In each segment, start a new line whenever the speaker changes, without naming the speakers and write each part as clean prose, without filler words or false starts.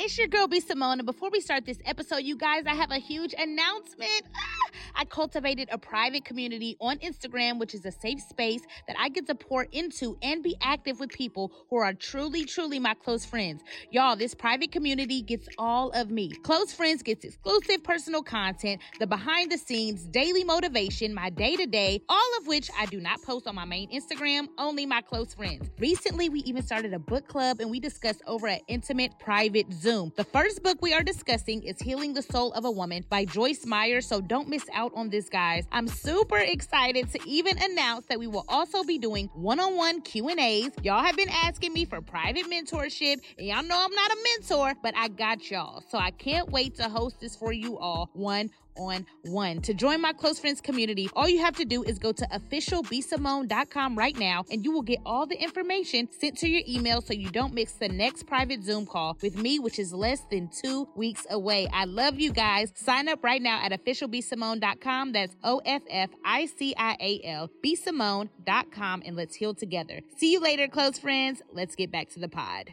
it's your girl, B. Simone, and before we start this episode, you guys, I have a huge announcement. I cultivated a private community on Instagram, which is a safe space that I get to pour into and be active with people who are truly, truly my close friends. Y'all, this private community gets all of me. Close Friends gets exclusive personal content, the behind the scenes, daily motivation, my day-to-day, all of which I do not post on my main Instagram, only my close friends. Recently, we even started a book club and we discussed over an intimate private Zoom. The first book we are discussing is Healing the Soul of a Woman by Joyce Meyer, so don't miss out on this, guys. I'm super excited to even announce that we will also be doing one-on-one Q&As. Y'all have been asking me for private mentorship, and y'all know I'm not a mentor, but I got y'all. So I can't wait to host this for you all one-on-one. To join my close friends community, all you have to do is go to officialbsimone.com right now, and you will get all the information sent to your email so you don't miss the next private Zoom call with me, which is less than 2 weeks away. I love you guys. Sign up right now at officialbsimone.com. That's OFFICIAL, bsimone.com, and let's heal together. See you later, close friends. Let's get back to the pod.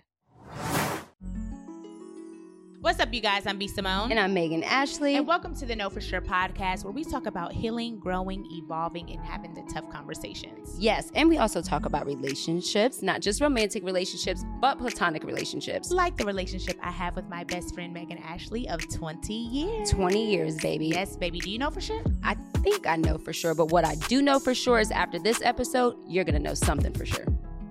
What's up, you guys? I'm B. Simone.
And I'm Megan Ashley.
And welcome to the Know For Sure podcast, where we talk about healing, growing, evolving, and having the tough conversations.
Yes, and we also talk about relationships, not just romantic relationships, but platonic relationships.
Like the relationship I have with my best friend, Megan Ashley, of 20 years.
20 years, baby.
Yes, baby. Do you know for sure?
I think I know for sure, but what I do know for sure is after this episode, you're going to know something for sure.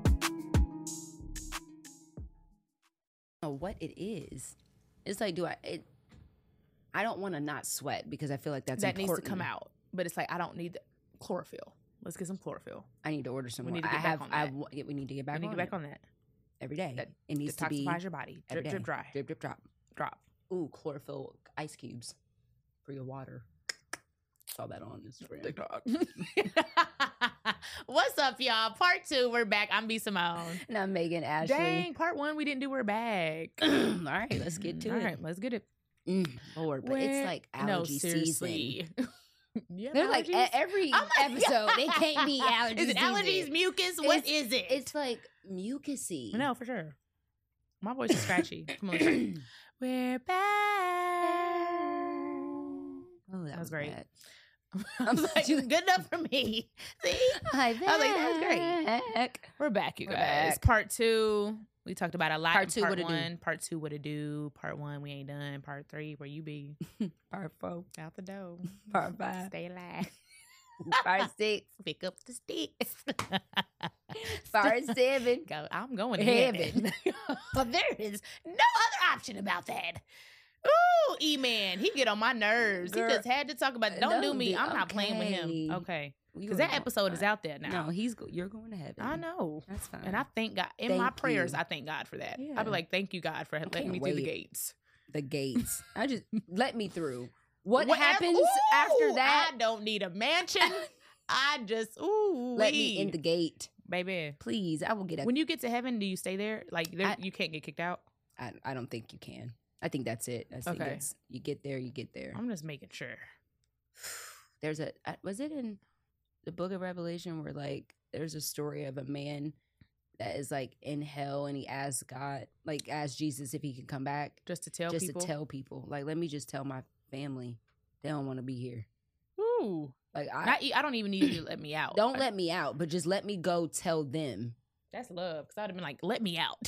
What it is. It's like, I don't want to not sweat because I feel like that
important. Needs to come out. But it's like, I don't need the chlorophyll. Let's get some chlorophyll.
I need to order some more.
We need to get back on that.
We need to get back on that.
We need to get back on that.
Every day.
It needs to be. Detoxifies your body. Drip, drip, dry.
Drip, drip, drop.
Drop.
Ooh, chlorophyll ice cubes for your water. Saw that on Instagram. TikTok.
What's up, y'all? Part 2, we're back. I'm B. Simone.
And I'm Megan Ashley.
Dang, part 1 we didn't do. We're back.
All right, let's get to it.
All right, let's get it.
Lord, but it's like allergy season.
They're
like every episode. It can't be allergies.
Is it allergies, mucus? What is it?
It's like mucusy.
No, for sure. My voice is scratchy. Come on, we're back.
Oh, that was great. Bad.
I was like, good enough for me. See?
I was like, that was great.
We're back, you guys. Part 2. We talked about a lot.
Part 2,
part
what it
1.
do?
Part 2, what it do? Part 1, we ain't done. Part 3, where you be?
Part 4,
out the door.
Part 5,
stay alive.
Part 6,
pick up the sticks.
Part 7,
go. I'm going to heaven. There is no other option about that. Ooh, E-Man, he get on my nerves. Girl, he just had to talk about it. Don't do me. I'm not playing with him. Okay. Because that episode is out there now.
No, you're going to heaven.
I know.
That's fine.
And I thank God. In my prayers, I thank God for that. Yeah. I'll be like, thank you, God, for letting me through the gates.
The gates. Let me through. What happens after that?
I don't need a mansion.
Let me in the gate.
Baby.
Please, I will get up.
When you get to heaven, do you stay there? Like, you can't get kicked out?
I don't think you can. I think that's it.
Okay.
You get there, you get there.
I'm just making sure.
There's was it in the book of Revelation where like there's a story of a man that is like in hell and he asks God, like asks Jesus if he can come back.
Just to tell people.
Like, let me just tell my family they don't want to be here.
Ooh. Like I don't even need you to let me out.
Don't let me out, but just let me go tell them.
That's love. Because I would have been like, let me out.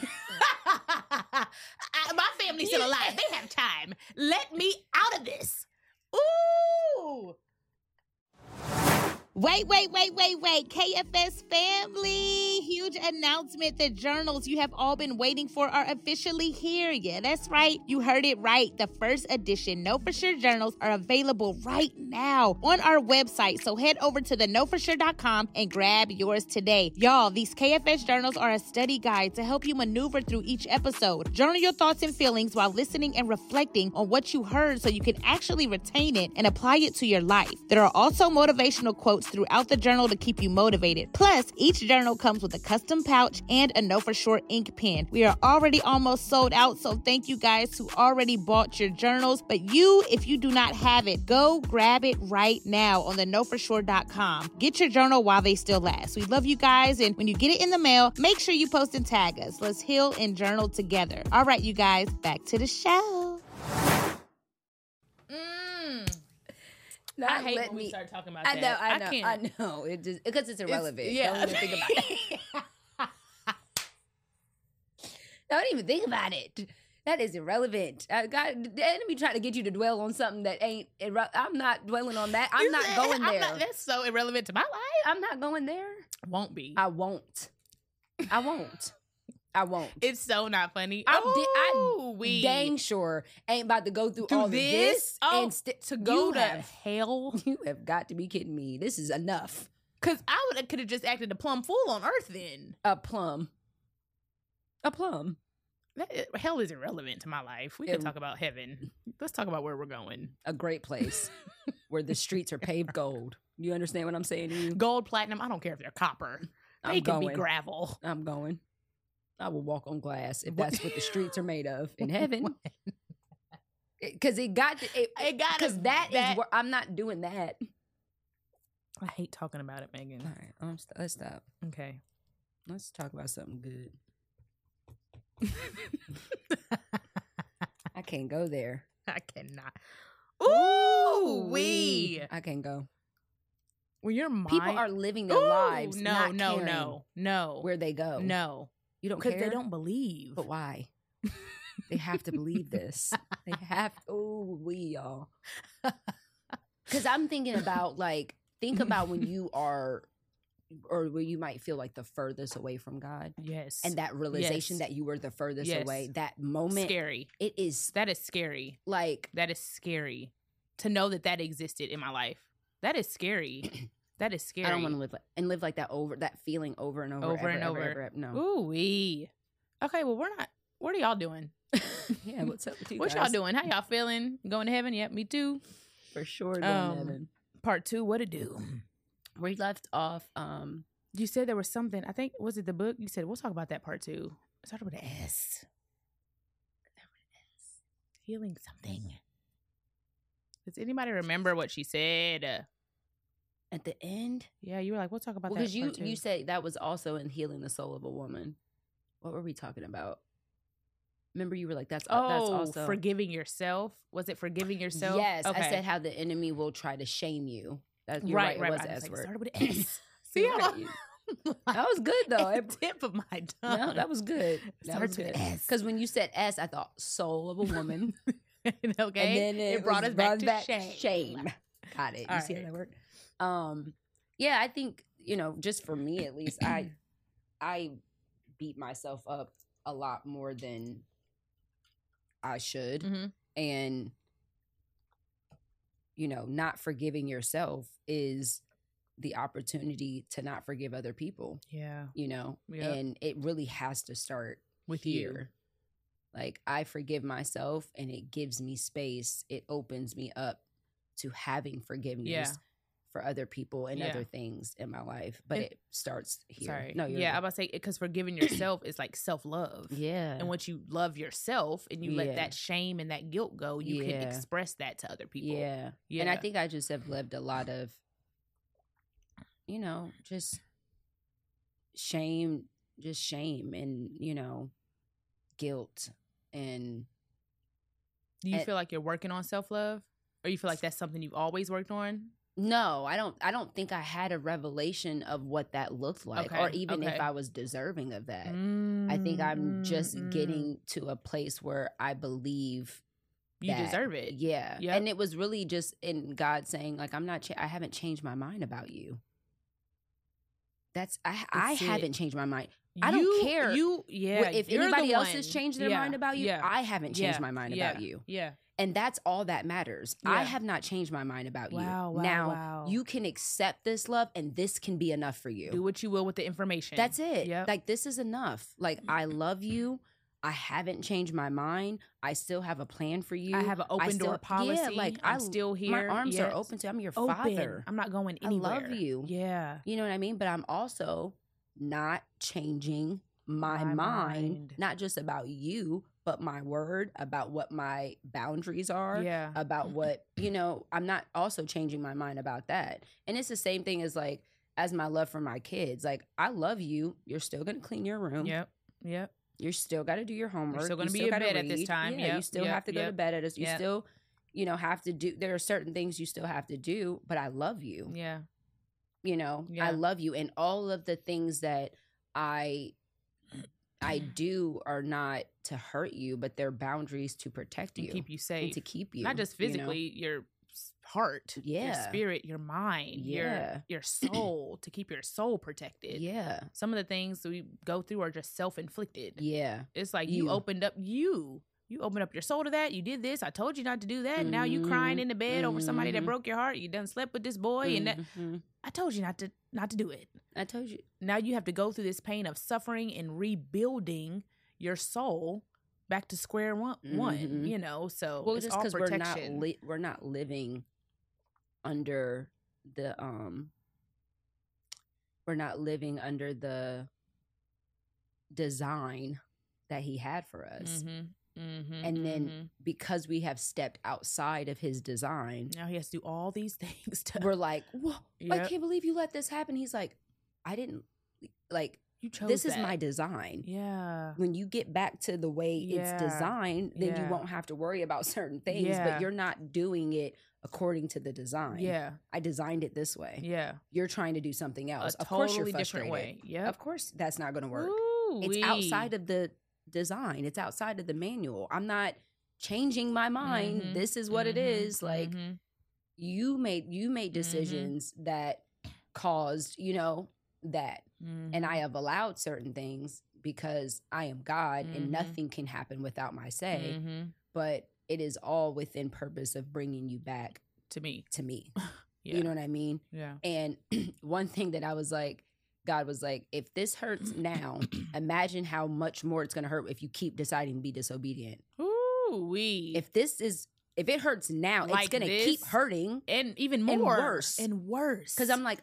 My family's still alive. They have time. Let me out of this. Ooh. Wait. KFS family. Huge announcement. The journals you have all been waiting for are officially here. Yeah, that's right. You heard it right. The first edition Know For Sure journals are available right now on our website. So head over to theknowforsure.com and grab yours today. Y'all, these KFS journals are a study guide to help you maneuver through each episode. Journal your thoughts and feelings while listening and reflecting on what you heard so you can actually retain it and apply it to your life. There are also motivational quotes throughout the journal to keep you motivated. Plus, each journal comes with a custom custom pouch, and a Know For Sure ink pen. We are already almost sold out, so thank you guys who already bought your journals. But if you do not have it, go grab it right now on the knowforsure.com. Get your journal while they still last. We love you guys, and when you get it in the mail, make sure you post and tag us. Let's heal and journal together. All right, you guys, back to the show.
I hate when we start talking about that.
I know. It just because it's irrelevant. Don't even think about it. Don't even think about it. That is irrelevant. God, the enemy trying to get you to dwell on something that ain't. I'm not dwelling on that. I'm not going there.
That's so irrelevant to my life.
I'm not going there.
Won't be.
I won't.
It's so not funny.
I dang sure ain't about to go through all of this and
to go to hell.
You have got to be kidding me. This is enough.
Because I could have just acted a plum fool on Earth then.
A plum.
Hell is irrelevant to my life. We can talk about heaven. Let's talk about where we're going.
A great place where the streets are paved gold. You understand what I'm saying to you?
Gold, platinum, I don't care if they're copper. They can be gravel.
I'm going. I will walk on glass if that's what the streets are made of in heaven. Because because that is where I'm not doing that.
I hate talking about it, Megan.
All right, let's stop.
Okay,
let's talk about something good. I can't go there.
I cannot. Ooh, I
can't go.
Well, your mind.
People are living their lives.
No.
Where they go.
No.
You don't care?
Because they don't believe.
But why? They have to believe this. They have y'all. Because I'm thinking about think about when you are, or where you might feel like the furthest away from God.
Yes.
And that realization that you were the furthest away. That moment.
Scary.
It is.
That is scary.
That
is scary. To know that existed in my life. That is scary. That is scary.
I don't want to live like that feeling over and over and over. Ever. No.
Ooh-wee. Okay, well, what are y'all doing?
Yeah, what's up with you
What
guys?
y'all doing? How y'all feeling? Going to heaven? Yep, me too.
For sure going to heaven.
Part 2, what to do?
We left off,
you said there was something, I think, was it the book? You said, we'll talk about that part 2. It started with an S. Healing something. Does anybody remember what she said?
At the end?
Yeah, you were like, we'll talk about that.
Because you said that was also in healing the soul of a woman. What were we talking about? Remember, you were like, that's also
forgiving yourself. Was it forgiving yourself?
Yes,
okay.
I said how the enemy will try to shame you. You're
right.
It was
I
S word.
Started with an S. See,
that was good though.
Tip of my tongue.
No, that was good.
Starts with an S.
Because when you said S, I thought soul of a woman.
Okay,
and then it
brought us back to
shame. Got it. You see how that worked? Yeah, I think, just for me at least, I beat myself up a lot more than I should.
Mm-hmm.
And not forgiving yourself is the opportunity to not forgive other people.
Yeah.
And it really has to start
with
here. Like, I forgive myself and it gives me space. It opens me up to having forgiveness for other people and other things in my life. But it starts here.
Sorry.
No,
I'm about to say, because forgiving yourself is like self-love.
Yeah.
And once you love yourself and you let that shame and that guilt go, you can express that to other people.
Yeah. And I think I just have lived a lot of, just shame and, guilt. And
do you feel like you're working on self-love, or you feel like that's something you've always worked on?
No, I don't think I had a revelation of what that looked like, or even if I was deserving of that. I think I'm just getting to a place where I believe
you deserve it.
Yeah. Yep. And it was really just in God saying, like, I haven't changed my mind about you. I haven't changed my mind. I don't care. If anybody else has changed their mind about you, I haven't changed my mind about you.
Yeah.
And that's all that matters. Yeah. I have not changed my mind about you. Now, you can accept this love, and this can be enough for you.
Do what you will with the information.
That's it. Yep. Like, this is enough. Like, I love you. I haven't changed my mind. I still have a plan for you.
I have an open door policy.
Yeah, like,
I'm still here.
My arms are open to you. I'm your father.
I'm not going anywhere.
I love you.
Yeah.
You know what I mean? But I'm also not changing my mind, not just about you, but my word, about what my boundaries are, about what, I'm not also changing my mind about that. And it's the same thing as like, as my love for my kids. Like, I love you. You're still going to clean your room.
Yep.
You still got to do your homework.
You're still going to be in bed at this time.
Yeah, you still have to go to bed at us. You still, have to do, there are certain things you still have to do, but I love you.
Yeah.
I love you. And all of the things that I do are not to hurt you, but they're boundaries to protect you.
Keep you safe.
And to keep you.
Not just physically, your heart, your spirit, your mind, your soul, to keep your soul protected.
Yeah.
Some of the things we go through are just self-inflicted.
Yeah.
It's like you opened up your soul to that. You did this. I told you not to do that. Mm-hmm. Now you crying in the bed over somebody that broke your heart. You done slept with this boy and that. I told you not to do it.
I told you.
Now you have to go through this pain of suffering and rebuilding your soul back to square one. So
well,
it's
just
all
because
protection.
we're not living under the we're not living under the design that he had for us. And then because we have stepped outside of his design,
now he has to do all these things.
We're like, whoa, I can't believe you let this happen. He's like, I didn't, like,
you chose
this
that.
is my design.
Yeah.
When you get back to the way it's designed, then you won't have to worry about certain things, but you're not doing it according to the design.
Yeah.
I designed it this way.
Yeah.
You're trying to do something else.
Of
course you're
totally
frustrated.
different way. Yeah.
Of course that's not going to work. It's outside of the design. It's outside of the manual. I'm not changing my mind. This is what it is. Like you made decisions that caused, that. And I have allowed certain things because I am God and nothing can happen without my say. But it is all within purpose of bringing you back
to me.
You know what I mean?
Yeah.
And one thing that I was like, God was like, if this hurts now, imagine how much more it's going to hurt if you keep deciding to be disobedient.
Ooh-wee.
If it hurts now, like it's going to keep hurting.
And even more.
And worse. Because I'm like,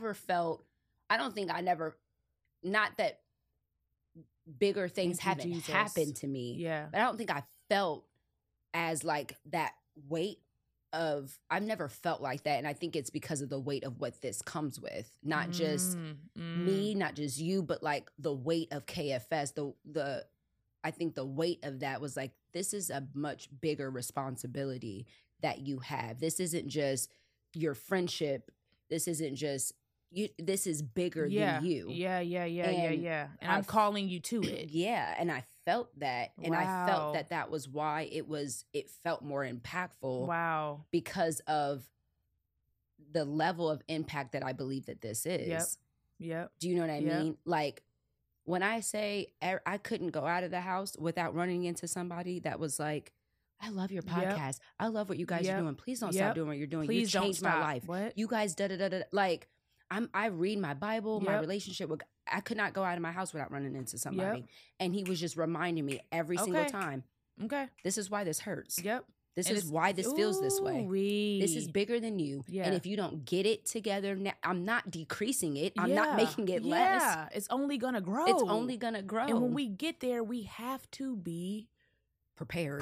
not that bigger things haven't happened to me.
Yeah.
But I don't think I felt as like that weight of, I've never felt like that. And I think it's because of the weight of what this comes with. Not just me, not just you, but like the weight of KFS. I think the weight of that was like, this is a much bigger responsibility that you have. This isn't just your friendship. This isn't just you. This is bigger than you.
Yeah. And I'm calling you to it.
Yeah. And I felt that. And I felt that was why it felt more impactful.
Wow.
Because of the level of impact that I believe that this is.
Yep.
Do you know what I mean? Like when I say I couldn't go out of the house without running into somebody that was like, I love your podcast. I love what you guys are doing. Please don't stop doing what you're doing.
Please
you changed my life.
What?
You guys like I read my Bible, my relationship with I could not go out of my house without running into somebody. And he was just reminding me every single time.
Okay.
This is why this hurts.
Yep.
This is why this feels this way. This is bigger than you. Yeah. And if you don't get it together now, I'm not decreasing it. I'm not making it less.
Yeah. It's only going to grow.
It's only going to grow.
And when we get there, we have to be
prepared.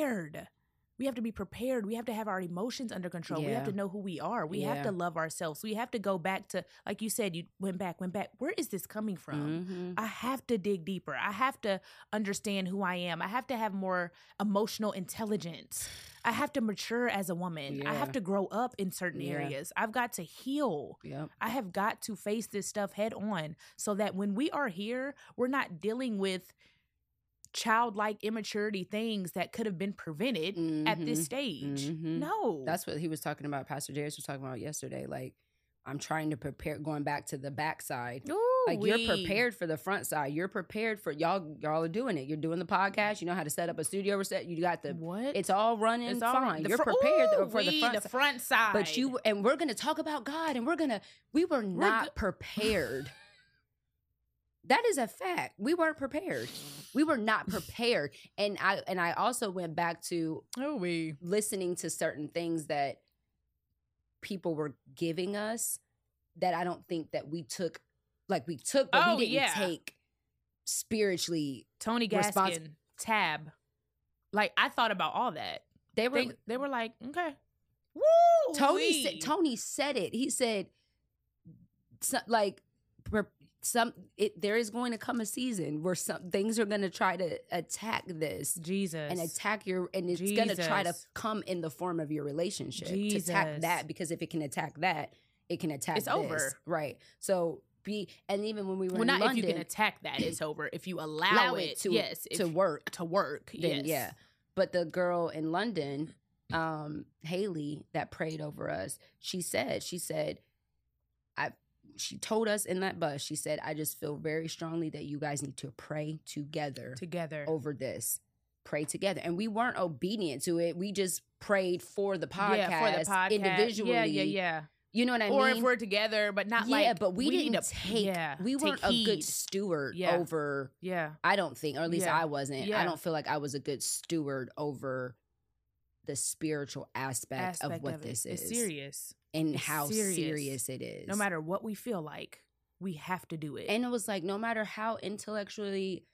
We have to be prepared. We have to have our emotions under control. We have to know who we are. We have to love ourselves. We have to go back to, like you said, you went back. Where is this coming from? I have to dig deeper. I have to understand who I am. I have to have more emotional intelligence. I have to mature as a woman. I have to grow up in certain areas. I've got to heal. I have got to face this stuff head on so that when we are here, we're not dealing with childlike immaturity things that could have been prevented at this stage. No.
That's what he was talking about. Pastor Darius was talking about yesterday. Like, I'm trying to prepare, going back to the backside. You're prepared for the front side. You're prepared for y'all are doing it. You're doing the podcast. You know how to set up a studio reset. You got the it's all running fine. You're prepared for the
front side.
But we're gonna talk about God, and we were not prepared. That is a fact. We weren't prepared. We were not prepared. And I also went back to listening to certain things that people were giving us that I don't think that we took. like we took, but we didn't take spiritually.
Tony Gaskin, Tab. Like, I thought about all that. They were like, okay. Woo!
Tony said it. He said, there is going to come a season where some things are going to try to attack this.
Jesus.
And attack and it's going to try to come in the form of your relationship. To attack that, because if it can attack that, it can attack this. It's over. Right. So and even when we were in London.
Not if you can attack that, it's over. If you allow it to
work.
To work,
then, yeah. But the girl in London, Haley, that prayed over us, she said, she told us in that bus, she said, I just feel very strongly that you guys need to pray together over this. Pray together. And we weren't obedient to it. We just prayed for the podcast, individually.
Yeah.
You know what I mean?
Or if we're together, but not
but we weren't a good steward over, I don't think, or at least I wasn't. I don't feel like I was a good steward over the spiritual aspect of what this is.
It's serious.
And how serious it is.
No matter what we feel like, we have to do it.
And it was like, no matter how intellectually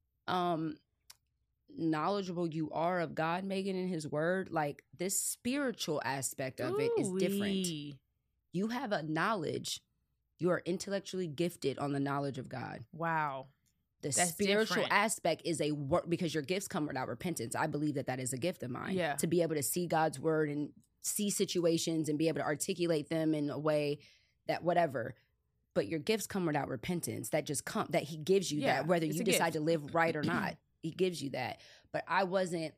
knowledgeable you are of God, Megan, and his word, like this spiritual aspect of it is different. You have a knowledge. You are intellectually gifted on the knowledge of God.
Wow.
That's spiritual aspect is a work, because your gifts come without repentance. I believe that is a gift of mine.
Yeah.
To be able to see God's word and see situations and be able to articulate them in a way that whatever. But your gifts come without repentance. That just that he gives you that, whether you decide to live right or not. He gives you that. But I wasn't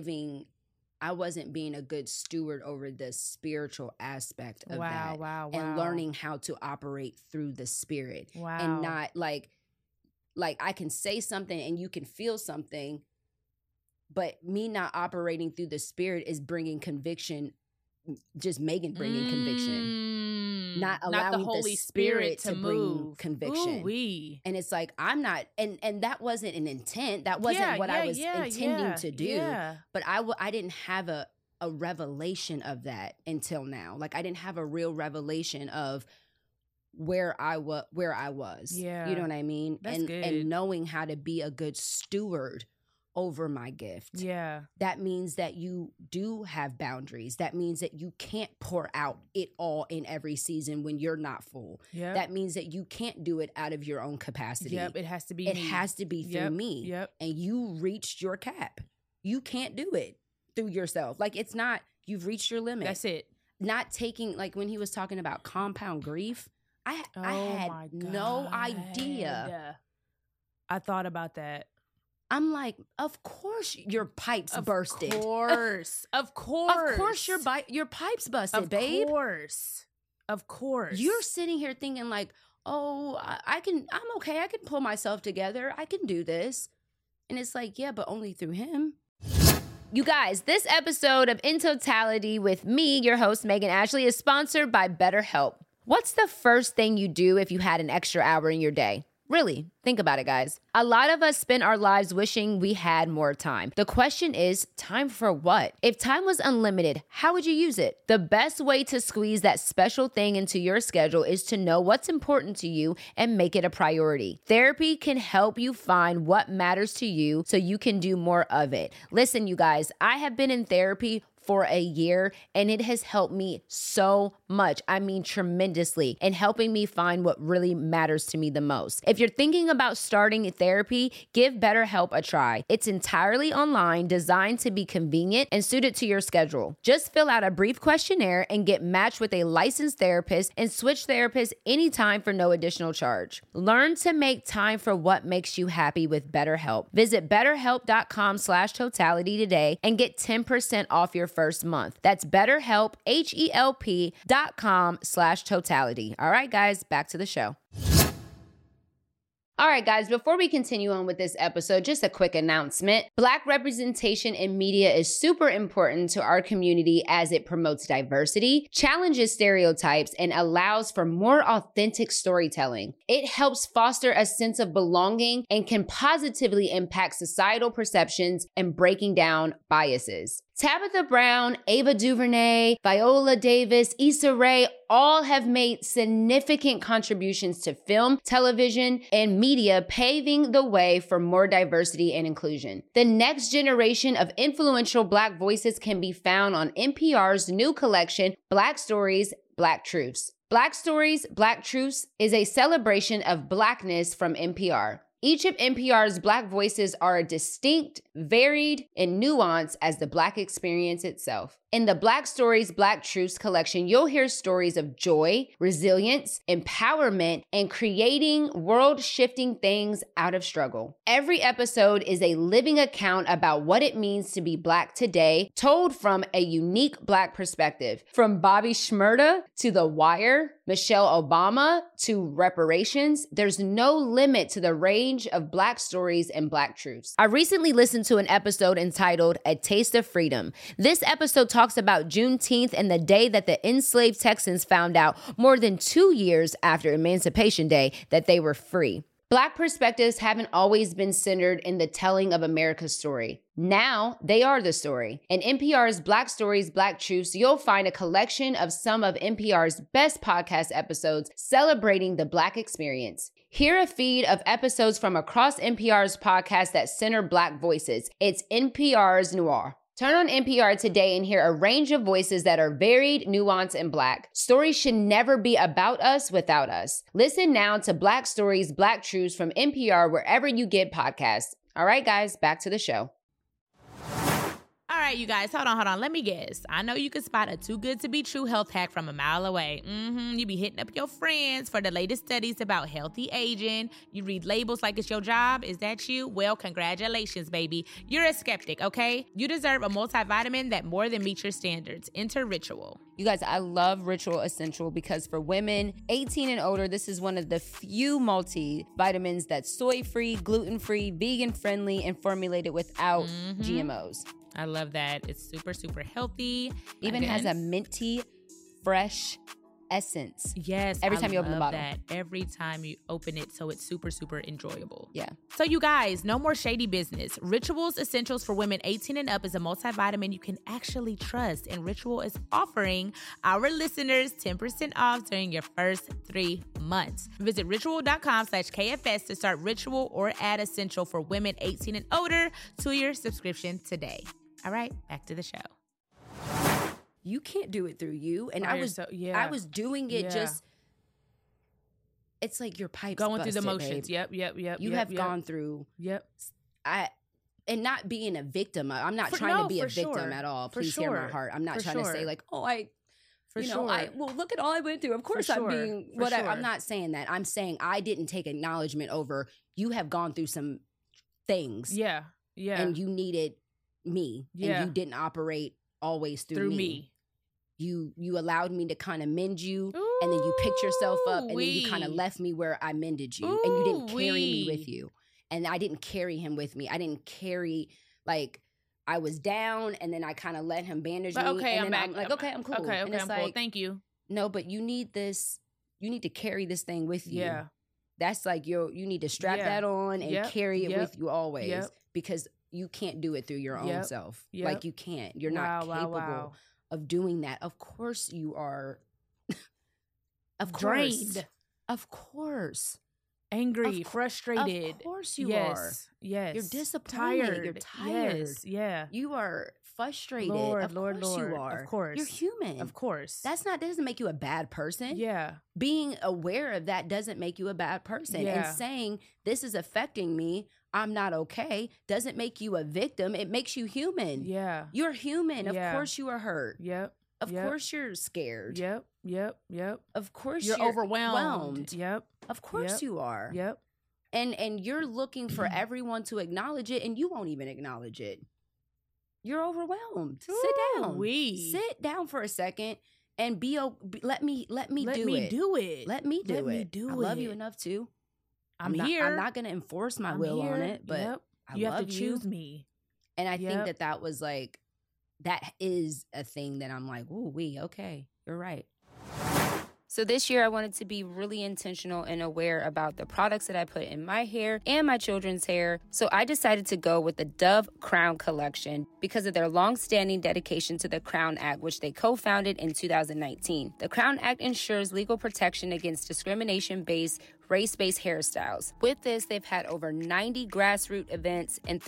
being a good steward over the spiritual aspect of that.
Wow.
And learning how to operate through the spirit. Wow. And not like I can say something and you can feel something, but me not operating through the spirit is bringing conviction, just Megan bringing conviction. Not allowing the Holy Spirit to bring conviction.
Ooh-wee.
And it's like, I'm not, and that wasn't an intent. That wasn't what I was intending to do. Yeah. But I didn't have a revelation of that until now. Like, I didn't have a real revelation of where I was.
Yeah.
You know what I mean?
That's good.
And knowing how to be a good steward over my gift.
Yeah.
That means that you do have boundaries. That means that you can't pour out it all in every season when you're not full.
Yep.
That means that you can't do it out of your own capacity.
Yep. It has to be
me. Has to be through me.
Yep.
And you reached your cap. You can't do it through yourself. Like, it's not, you've reached your limit.
That's it.
Not taking, like when he was talking about compound grief, I had no idea.
I thought about that.
I'm like, of course your pipes bursted.
Of course
your pipes busted, babe.
Of course.
You're sitting here thinking like, oh, I'm okay. I can pull myself together. I can do this. And it's like, yeah, but only through him. You guys, this episode of In Totality with me, your host, Megan Ashley, is sponsored by BetterHelp. What's the first thing you do if you had an extra hour in your day? Really, think about it, guys. A lot of us spend our lives wishing we had more time. The question is, time for what? If time was unlimited, how would you use it? The best way to squeeze that special thing into your schedule is to know what's important to you and make it a priority. Therapy can help you find what matters to you so you can do more of it. Listen, you guys, I have been in therapy for a year, and it has helped me so much. I mean, tremendously, in helping me find what really matters to me the most. If you're thinking about starting therapy, give BetterHelp a try. It's entirely online, designed to be convenient and suited to your schedule. Just fill out a brief questionnaire and get matched with a licensed therapist and switch therapists anytime for no additional charge. Learn to make time for what makes you happy with BetterHelp. Visit BetterHelp.com/totality today and get 10% off your first month. That's BetterHelp, HELP.com/totality. All right, guys, back to the show. All right, guys, before we continue on with this episode, just a quick announcement. Black representation in media is super important to our community as it promotes diversity, challenges stereotypes, and allows for more authentic storytelling. It helps foster a sense of belonging and can positively impact societal perceptions and breaking down biases. Tabitha Brown, Ava DuVernay, Viola Davis, Issa Rae, all have made significant contributions to film, television, and media, paving the way for more diversity and inclusion. The next generation of influential Black voices can be found on NPR's new collection, Black Stories, Black Truths. Black Stories, Black Truths is a celebration of Blackness from NPR. Each of NPR's Black voices are distinct, varied, and nuanced as the Black experience itself. In the Black Stories, Black Truths collection, you'll hear stories of joy, resilience, empowerment, and creating world-shifting things out of struggle. Every episode is a living account about what it means to be Black today, told from a unique Black perspective. From Bobby Shmurda to The Wire, Michelle Obama to reparations, there's no limit to the range of Black stories and Black truths. I recently listened to an episode entitled A Taste of Freedom. This episode talks about Juneteenth and the day that the enslaved Texans found out more than 2 years after Emancipation Day that they were free. Black perspectives haven't always been centered in the telling of America's story. Now, they are the story. In NPR's Black Stories, Black Truths, you'll find a collection of some of NPR's best podcast episodes celebrating the Black experience. Hear a feed of episodes from across NPR's podcasts that center Black voices. It's NPR's Noir. Turn on NPR today and hear a range of voices that are varied, nuanced, and Black. Stories should never be about us without us. Listen now to Black Stories, Black Truths from NPR wherever you get podcasts. All right, guys, back to the show.
All right, you guys, hold on. Let me guess. I know you can spot a too good to be true health hack from a mile away. You be hitting up your friends for the latest studies about healthy aging. You read labels like it's your job. Is that you? Well, congratulations, baby. You're a skeptic, okay? You deserve a multivitamin that more than meets your standards. Enter Ritual.
You guys, I love Ritual Essential because for women 18 and older, this is one of the few multivitamins that's soy-free, gluten-free, vegan-friendly, and formulated without GMOs.
I love that. It's super, super healthy.
Even has a minty, fresh essence.
Yes.
Every time you open the bottle.
Every time you open it. So it's super, super enjoyable.
Yeah.
So you guys, no more shady business. Ritual's Essentials for Women 18 and Up is a multivitamin you can actually trust. And Ritual is offering our listeners 10% off during your first 3 months. Visit ritual.com/KFS to start Ritual or add Essential for Women 18 and older to your subscription today. All right, back to the show.
You can't do it through you. And I was doing it just, it's like your pipes
going
busted,
through the motions.
Babe.
Yep.
You have gone through.
Yep.
And not being a victim. I'm not trying to be a victim at all. Please hear my heart. I'm not trying to say like, well, look at all I went through. Of course I'm being whatever. I'm not saying that. I'm saying I didn't take acknowledgement over, you have gone through some things.
Yeah.
And you needed me.
Yeah.
And you didn't operate always through me. You allowed me to kind of mend you, and then you picked yourself up, and then you kind of left me where I mended you, and you didn't carry me with you. And I didn't carry him with me. I didn't carry, like, I was down, and then I kind of let him bandage me.
Okay,
and
I'm
then
back.
I'm like, okay, I'm cool.
Okay,
and it's
I'm
like,
cool. Thank you.
No, but you need this. You need to carry this thing with you.
Yeah.
That's like you need to strap that on and carry it with you always, because you can't do it through your own self. Like, you can't. You're not capable of doing that. Of course you are. Of course.
Drained.
Of course.
Angry, frustrated.
Of course you are.
Yes.
You're disappointed.
Tired.
You're tired.
Yes. Yeah.
You are frustrated.
Lord.
You are.
Of course.
You're human.
Of course.
That doesn't make you a bad person.
Yeah.
Being aware of that doesn't make you a bad person.
Yeah.
And saying this is affecting me, I'm not okay, doesn't make you a victim. It makes you human.
Yeah.
You're human. Of course you are hurt.
Yep.
Of course you're scared.
Yep.
Of course
you're overwhelmed. Yep.
Of course you are.
Yep.
And you're looking for everyone to acknowledge it, and you won't even acknowledge it. You're overwhelmed. Sit down. Sit down for a second and let me do it. Let me do it. I love you enough to. I'm not going to enforce my will on it, but
you have to choose me.
And I think that was like, that is a thing that I'm like, ooh, okay, you're right. So this year I wanted to be really intentional and aware about the products that I put in my hair and my children's hair. So I decided to go with the Dove Crown Collection because of their long-standing dedication to the Crown Act, which they co-founded in 2019. The Crown Act ensures legal protection against discrimination-based race-based hairstyles. With this, they've had over 90 grassroots events and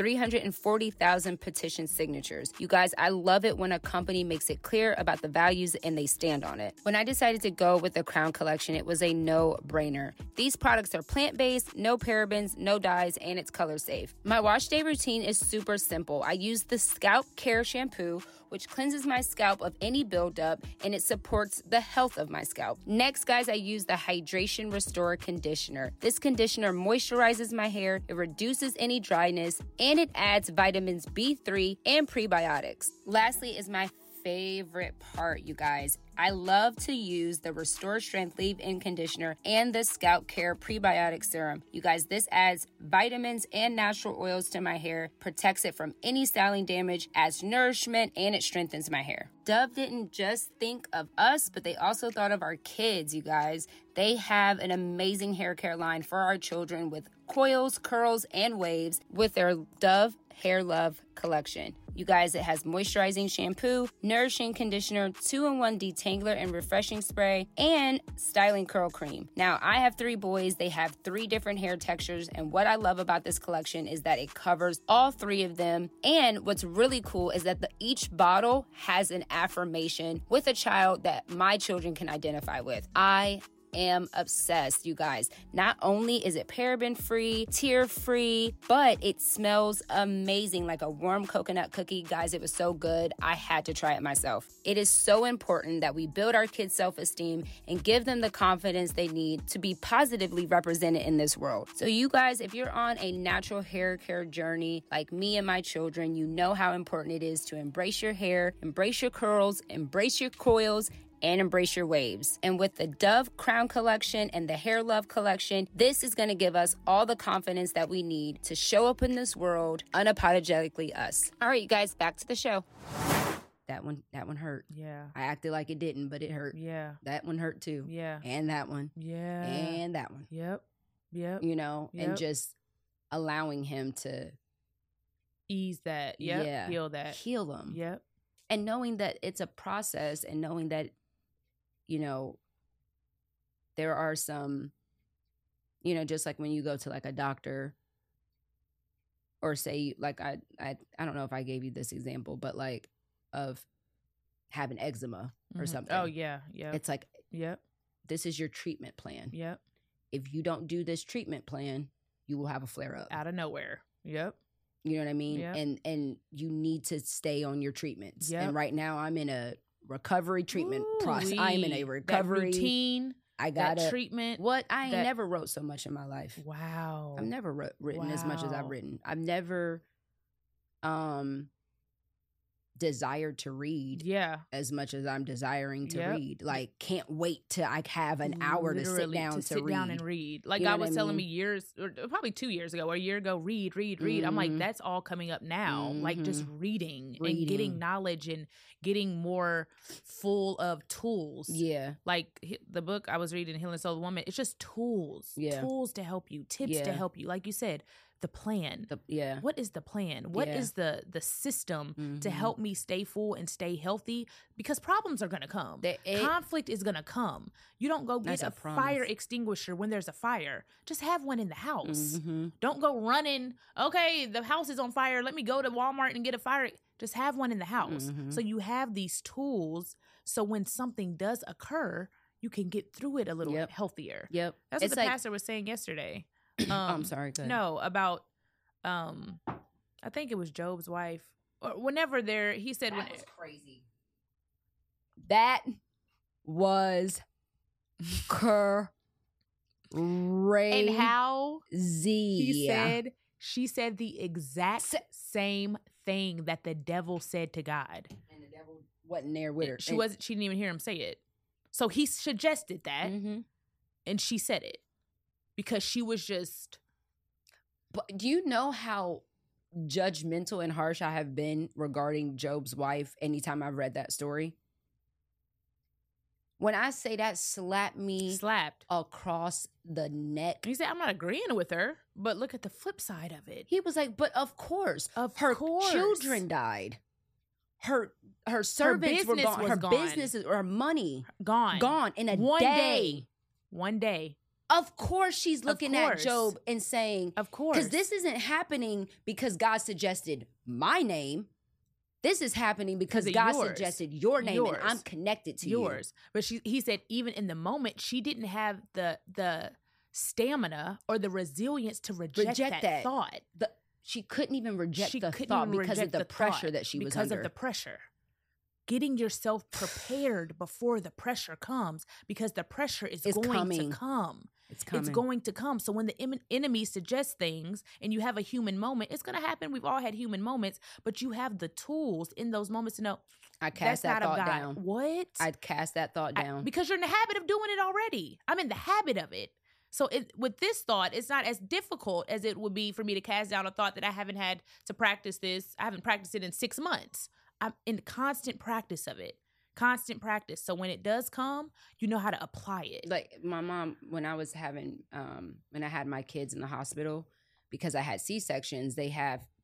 340,000 petition signatures. You guys, I love it when a company makes it clear about the values and they stand on it. When I decided to go with the Crown Collection, it was a no-brainer. These products are plant-based, no parabens, no dyes, and it's color safe. My wash day routine is super simple. I use the Scalp Care Shampoo, which cleanses my scalp of any buildup, and it supports the health of my scalp. Next, guys, I use the Hydration Restore Conditioner. This conditioner moisturizes my hair, it reduces any dryness, and it adds vitamins B3 and prebiotics. Lastly is my favorite part, you guys. I love to use the Restore Strength Leave-In Conditioner and the Scalp Care Prebiotic Serum. You guys, this adds vitamins and natural oils to my hair, protects it from any styling damage, adds nourishment, and it strengthens my hair. Dove didn't just think of us, but they also thought of our kids, you guys. They have an amazing hair care line for our children with coils, curls, and waves with their Dove Hair Love collection. You guys, it has moisturizing shampoo, nourishing conditioner, 2-in-1 detangler and refreshing spray, and styling curl cream. Now, I have 3 boys. They have 3 different hair textures, and what I love about this collection is that it covers all 3 of them. And what's really cool is that each bottle has an affirmation with a child that my children can identify with. I am obsessed, you guys. Not only is it paraben free, tear free, but it smells amazing, like a warm coconut cookie. Guys, it was so good. I had to try it myself. It is so important that we build our kids' self-esteem and give them the confidence they need to be positively represented in this world. So you guys, if you're on a natural hair care journey like me and my children, you know how important it is to embrace your hair, embrace your curls, embrace your coils, and embrace your waves. And with the Dove Crown Collection and the Hair Love Collection, this is going to give us all the confidence that we need to show up in this world unapologetically us. All right, you guys, back to the show. That one hurt.
Yeah.
I acted like it didn't, but it hurt.
Yeah.
That one hurt too.
Yeah.
And that one.
Yeah.
And that one.
Yep.
You know, and just allowing him to
ease that. Yep. Yeah. Heal that.
Heal them.
Yep.
And knowing that it's a process, and knowing that, you know, there are some, you know, just like when you go to like a doctor, or say like I don't know if I gave you this example, but like of having eczema or something.
Oh yeah, yeah.
It's like,
yep,
this is your treatment plan.
Yep.
If you don't do this treatment plan, you will have a flare up
out of nowhere. Yep.
You know what I mean?
Yep.
And you need to stay on your treatments.
Yep.
And right now I'm in a recovery treatment process. I'm in a recovery
that routine. I got a treatment.
What? I ain't never wrote so much in my life.
Wow.
I've never written as much as I've written. I've never desired to read as much as I'm desiring to read. Like, can't wait till I have an hour to sit down to read.
Down and read. Like, God was telling me years, or probably 2 years ago, or a year ago, read. I'm like, that's all coming up now. Like, just reading and getting knowledge and getting more full of tools.
Yeah.
Like, the book I was reading, Healing the Soul of the Woman, it's just tools. Yeah. Tools to help you, tips to help you. Like you said, the plan. What is the plan? What is the system to help me stay full and stay healthy? Because problems are going to come. Conflict is going to come. You don't go get a fire extinguisher when there's a fire. Just have one in the house. Don't go running. Okay, the house is on fire. Let me go to Walmart and get a fire. Just have one in the house. So you have these tools. So when something does occur, you can get through it a little healthier.
Yep.
That's what the pastor was saying yesterday.
I'm sorry. Go ahead.
No, about I think it was Job's wife. Or whenever he said
that was crazy. That was crazy.
And how she said the exact same thing that the devil said to God.
And the devil wasn't there with her.
She didn't even hear him say it. So he suggested that, and she said it. Because she was just...
But do you know how judgmental and harsh I have been regarding Job's wife anytime I've read that story? When I say that slapped me across the neck.
You say, I'm not agreeing with her, but look at the flip side of it.
He was like, but of course. Her children died. Her servants were gone. Her businesses, her money. Gone in a day.
One day.
Of course she's looking at Job and saying,
of course.
Because this isn't happening because God suggested my name. This is happening because God suggested your name and I'm connected to yours.
But he said even in the moment, she didn't have the stamina or the resilience to reject that thought.
She couldn't even reject the thought because of the pressure that she was under.
Because of the pressure. Getting yourself prepared before the pressure comes, because the pressure is going to come. It's coming. It's going to come. So when the enemy suggests things and you have a human moment, it's going to happen. We've all had human moments, but you have the tools in those moments to know,
I cast that thought down.
What?
I'd cast that thought down.
Because you're in the habit of doing it already. I'm in the habit of it. So with this thought, it's not as difficult as it would be for me to cast down a thought that I haven't had to practice this. I haven't practiced it in 6 months. I'm in constant practice of it. Constant practice. So when it does come, you know how to apply it.
Like my mom, when I was having, when I had my kids in the hospital, because I had C-sections, I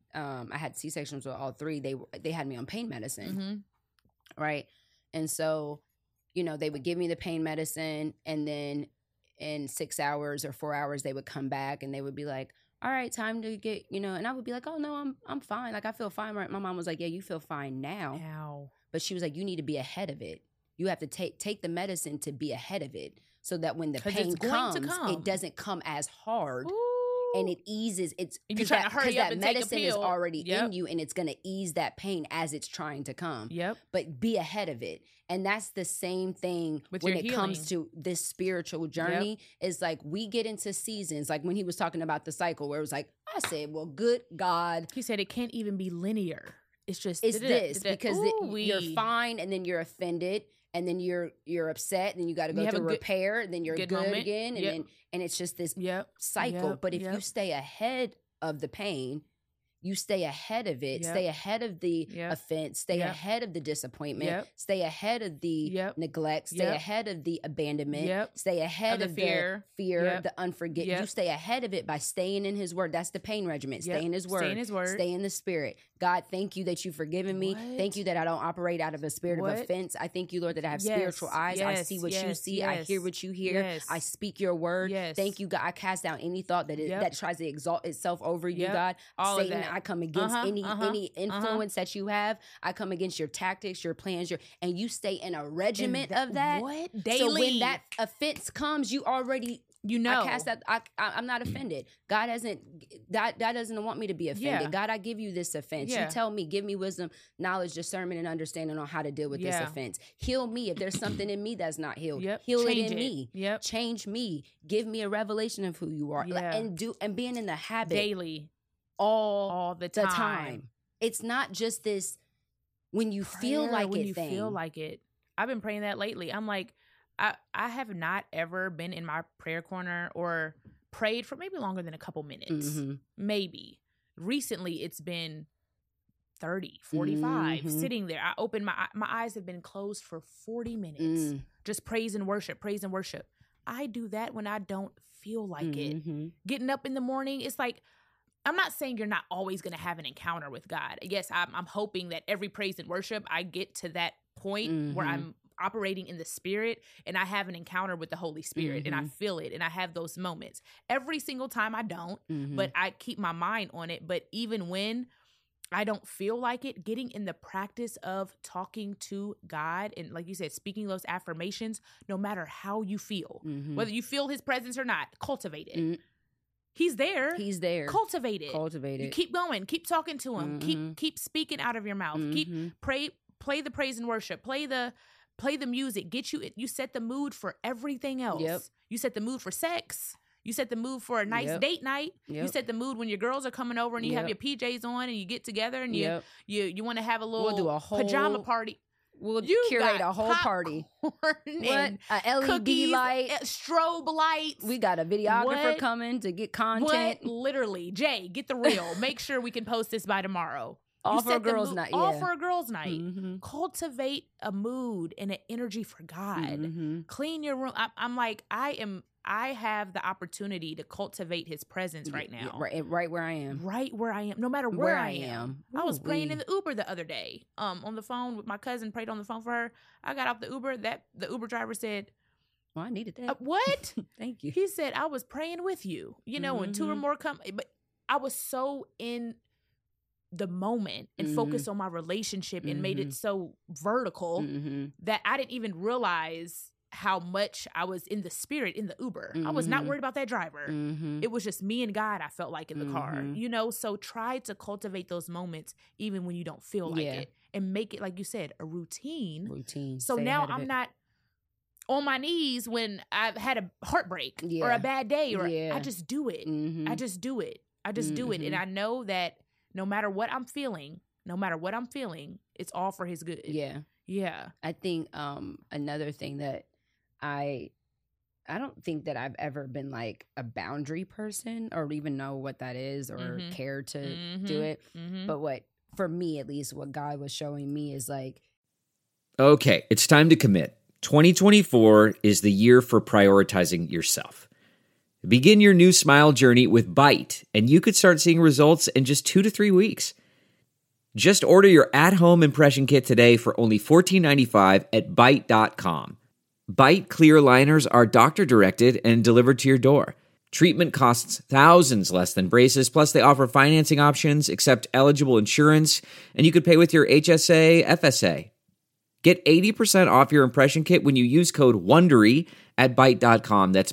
had C-sections with all 3. They had me on pain medicine, right? And so, you know, they would give me the pain medicine, and then in 6 hours or 4 hours, they would come back and they would be like, all right, time to get, you know, and I would be like, oh no, I'm fine. Like I feel fine. Right? My mom was like, yeah, you feel fine now. But she was like, you need to be ahead of it. You have to take the medicine to be ahead of it so that when the pain comes, it doesn't come as hard. Ooh. And it eases.
You're trying to hurry up and take a pill.
Medicine is already in you, and it's going to ease that pain as it's trying to come.
Yep.
But be ahead of it. And that's the same thing when it comes to this spiritual journey. Is like we get into seasons, like when he was talking about the cycle, where it was like, I said, well, good God.
He said it can't even be linear. It's just
because you're fine, and then you're offended, and then you're upset, and then you got to go through repair, and then you're good again, and it's just this cycle. But if you stay ahead of the pain, you stay ahead of it, stay ahead of the offense, stay ahead of the disappointment, stay ahead of the neglect, stay ahead of the abandonment, stay ahead of the fear, the unforgiveness. You stay ahead of it by staying in his word. That's the pain regimen. Stay in his word. Stay in the spirit. God, thank you that you've forgiven me. Thank you that I don't operate out of a spirit of offense. I thank you, Lord, that I have spiritual eyes. I see what you see. I hear what you hear. I speak your word. Thank you, God. I cast down any thought that tries to exalt itself over you, God. Satan, I come against any influence that you have. I come against your tactics, your plans, and you stay in a regiment of that.
Daily.
So when that offense comes, you already I cast that. I'm not offended. God doesn't want me to be offended. God, I give you this offense. You tell me, give me wisdom, knowledge, discernment, and understanding on how to deal with this offense. Heal me if there's something in me that's not healed. Heal it in me. Change me. Give me a revelation of who you are. And being in the habit
daily.
All the time. It's not just this when you feel like
when
it
you
thing.
Feel like it. I've been praying that lately. I'm like, I have not ever been in my prayer corner or prayed for maybe longer than a couple minutes. Maybe. Recently, it's been 30, 45, sitting there. I opened my eyes have been closed for 40 minutes. Just praise and worship. I do that when I don't feel like it. Getting up in the morning, it's like, I'm not saying you're not always going to have an encounter with God. Yes, I'm hoping that every praise and worship, I get to that point where I'm operating in the spirit and I have an encounter with the Holy Spirit and I feel it and I have those moments. Every single time I don't, but I keep my mind on it. But even when I don't feel like it, getting in the practice of talking to God and, like you said, speaking those affirmations, no matter how you feel, whether you feel his presence or not, cultivate it. He's there. Cultivate it. You keep going. Keep talking to him. Keep speaking out of your mouth. Keep play the praise and worship. Play the music. You set the mood for everything else. You set the mood for sex. You set the mood for a nice date night. You set the mood when your girls are coming over and you have your PJs on and you get together and you want to have a little
do a whole
pajama party.
We'll curate a whole party. A LED
cookies,
light,
strobe lights.
We got a videographer coming to get content.
Literally, Jay, get the reel. Make sure we can post this by tomorrow.
All for a girls' night.
All for a girls' night.
Mm-hmm.
Cultivate a mood and an energy for God.
Mm-hmm.
Clean your room. I'm like, I have the opportunity to cultivate his presence right now.
Right where I am.
Right where I am. No matter where I am. I was praying in the Uber the other day. On the phone with my cousin, prayed on the phone for her. I got off the Uber. The Uber driver said,
"Well, I needed that."
What?
Thank you.
He said, "I was praying with you. You know, when two or more come." But I was so in the moment and focused on my relationship and made it so vertical that I didn't even realize how much I was in the spirit in the Uber. I was not worried about that driver. It was just me and God, I felt like, in the car, you know? So try to cultivate those moments even when you don't feel like it, and make it, like you said, a routine. So
Stay
now I'm not on my knees when I've had a heartbreak or a bad day, or I just do it. I just do it. I just do it. And I know that no matter what I'm feeling, it's all for his good. Yeah.
I think another thing that I don't think that I've ever been like a boundary person or even know what that is or care to do it. But what, for me at least, what God was showing me is like,
okay, it's time to commit. 2024 is the year for prioritizing yourself. Begin your new smile journey with Byte, and you could start seeing results in just 2 to 3 weeks. Just order your at-home impression kit today for only $14.95 at Byte.com. Byte clear liners are doctor-directed and delivered to your door. Treatment costs thousands less than braces, plus they offer financing options, accept eligible insurance, and you could pay with your HSA, FSA. Get 80% off your impression kit when you use code WONDERY at Byte.com. That's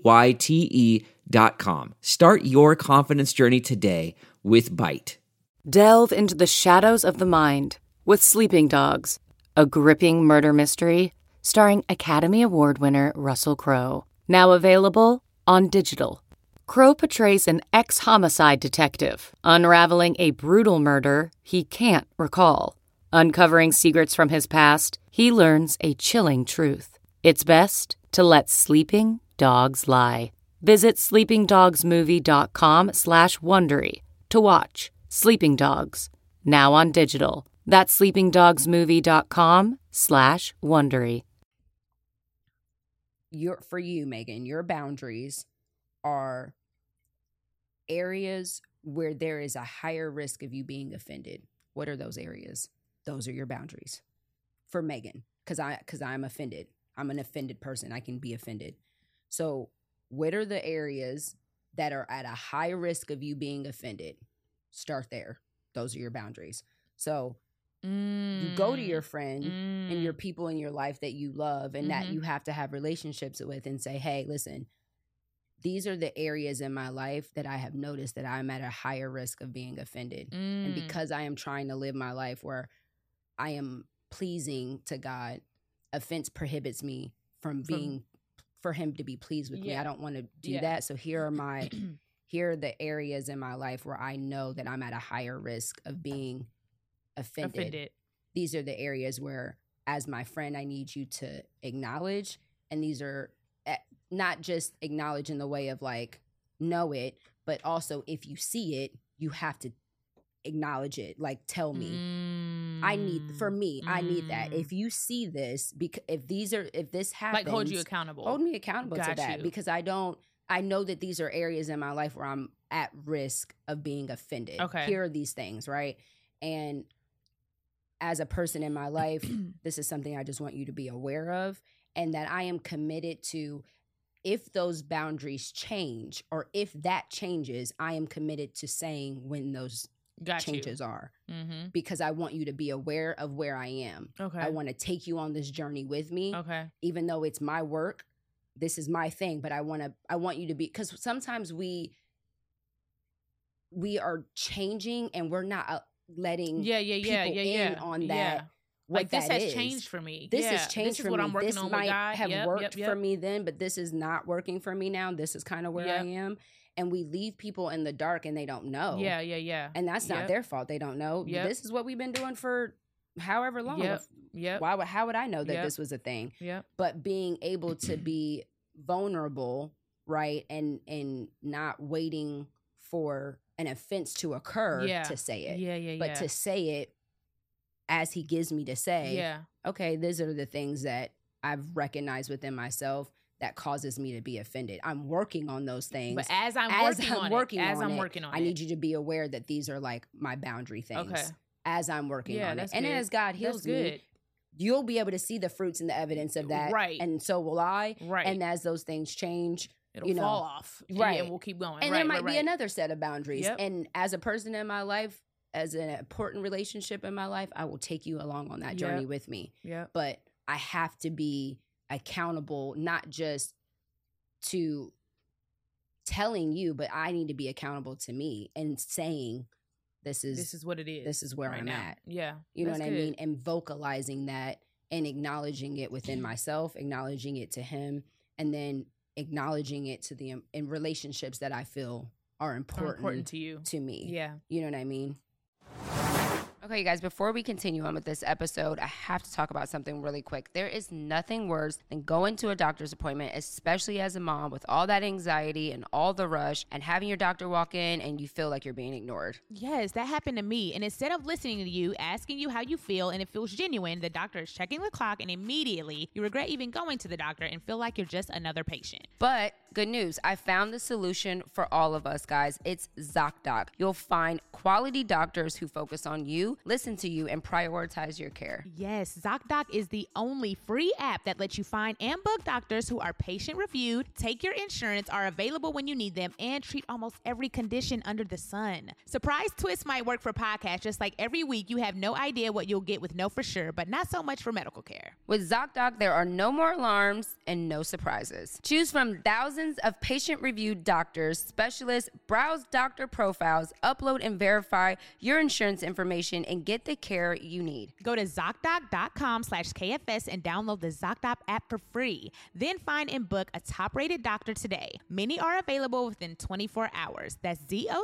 BYTE.com. Start your confidence journey today with Byte.
Delve into the shadows of the mind with Sleeping Dogs, a gripping murder mystery starring Academy Award winner Russell Crowe. Now available on digital. Crowe portrays an ex-homicide detective unraveling a brutal murder he can't recall. Uncovering secrets from his past, he learns a chilling truth. It's best to let sleeping dogs lie. Visit sleepingdogsmovie.com/Wondery to watch Sleeping Dogs, now on digital. That's sleepingdogsmovie.com/Wondery.
For you, Megan, your boundaries are areas where there is a higher risk of you being offended. What are those areas? Those are your boundaries for Megan, because I'm offended. I'm an offended person. I can be offended. So what are the areas that are at a high risk of you being offended? Start there. Those are your boundaries. So you go to your friend and your people in your life that you love and that you have to have relationships with and say, hey, listen, these are the areas in my life that I have noticed that I'm at a higher risk of being offended. And because I am trying to live my life where I am pleasing to God, offense prohibits me from being, for him to be pleased with me. I don't want to do that. So here are the areas in my life where I know that I'm at a higher risk of being offended. These are the areas where, as my friend, I need you to acknowledge. And these are not just acknowledge in the way of like, know it, but also if you see it, you have to acknowledge it. Like, tell me. I need that. If you see this, because if this happens,
like, hold you accountable.
Hold me accountable to that, because I know that these are areas in my life where I'm at risk of being offended.
Okay.
Here are these things, right? And as a person in my life, this is something I just want you to be aware of, and that I am committed to. If those boundaries change, or if that changes, I am committed to saying when those changes are, because I want you to be aware of where I am. Okay. I want to take you on this journey with me. Okay. Even though it's my work, this is my thing, but I want you to be, because sometimes we are changing and we're not letting people in on that.
Like, this has changed for me.
This has changed for me.
What I'm working on
might
with God.
have worked for me then, but this is not working for me now. This is kind of where I am. And we leave people in the dark and they don't know. Yeah. And that's not their fault. They don't know. This is what we've been doing for however long. How would I know that this was a thing? But being able to be vulnerable, right? And not waiting for an offense to occur to say it. But to say it as he gives me to say, okay, these are the things that I've recognized within myself that causes me to be offended. I'm working on those things.
But as I'm working on it,
I need you to be aware that these are like my boundary things. Okay. As I'm working on it. And as God heals me, you'll be able to see the fruits and the evidence of that.
Right.
And so will I.
Right.
And as those things change,
it'll fall off.
Right.
And we'll keep going.
And there might be another set of boundaries.
Yep.
And as a person in my life, as an important relationship in my life, I will take you along on that journey with me.
Yep.
But I have to be accountable, not just to telling you, but I need to be accountable to me and saying, this is what it is. This is where I'm at.
Yeah.
You know what I mean? And vocalizing that and acknowledging it within myself, acknowledging it to him, and then acknowledging it to in relationships that I feel are important
to you,
to me.
Yeah.
You know what I mean? Okay, you guys, before we continue on with this episode, I have to talk about something really quick. There is nothing worse than going to a doctor's appointment, especially as a mom, with all that anxiety and all the rush, and having your doctor walk in and you feel like you're being ignored.
Yes, that happened to me. And instead of listening to you, asking you how you feel, and it feels genuine, the doctor is checking the clock, and immediately you regret even going to the doctor and feel like you're just another patient.
But good news, I found the solution for all of us, guys. It's ZocDoc. You'll find quality doctors who focus on you, listen to you, and prioritize your care.
Yes, ZocDoc is the only free app that lets you find and book doctors who are patient-reviewed, take your insurance, are available when you need them, and treat almost every condition under the sun. Surprise twist might work for podcasts, just like every week you have no idea what you'll get with Know For Sure, but not so much for medical care.
With ZocDoc, there are no more alarms and no surprises. Choose from thousands of patient-reviewed doctors, specialists, browse doctor profiles, upload and verify your insurance information, and get the care you need.
Go to ZocDoc.com/KFS and download the ZocDoc app for free. Then find and book a top-rated doctor today. Many are available within 24 hours. That's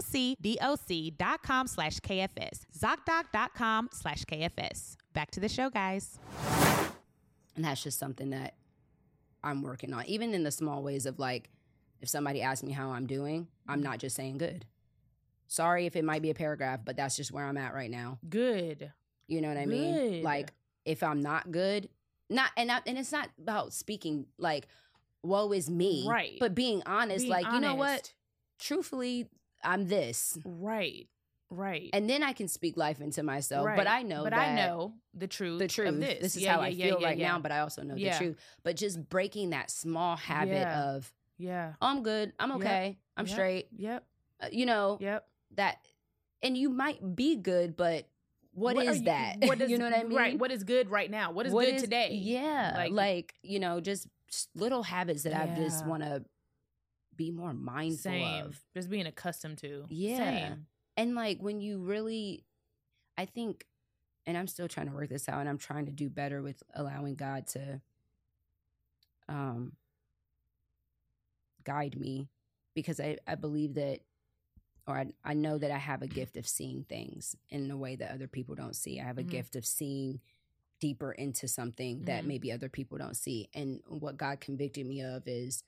ZocDoc.com/KFS. ZocDoc.com/KFS. Back to the show, guys.
And that's just something that I'm working on. Even in the small ways of like, if somebody asks me how I'm doing, I'm not just saying good. Sorry if it might be a paragraph, but that's just where I'm at right now.
Good.
You know what I mean? Like, if I'm not good, and it's not about speaking like, woe is me.
Right.
But being honest, you know what? Truthfully, I'm this.
Right. Right.
And then I can speak life into myself. Right. But I know
I know the truth.
The truth.
Of this.
This is how I feel right now, but I also know the truth. But just breaking that small habit of, oh, I'm good. I'm okay. I'm straight.
Yep.
You know.
Yep.
That, and you might be good, but what is that? You know what I mean?
Right. What is good right now? What is good today?
Yeah. Like, you know, just little habits that I just want to be more mindful of.
Just being accustomed to.
Yeah.
Same.
And like when you really, I think, and I'm still trying to work this out, and I'm trying to do better with allowing God to guide me, because I believe that, or I know that I have a gift of seeing things in a way that other people don't see. I have a gift of seeing deeper into something that maybe other people don't see. And what God convicted me of is,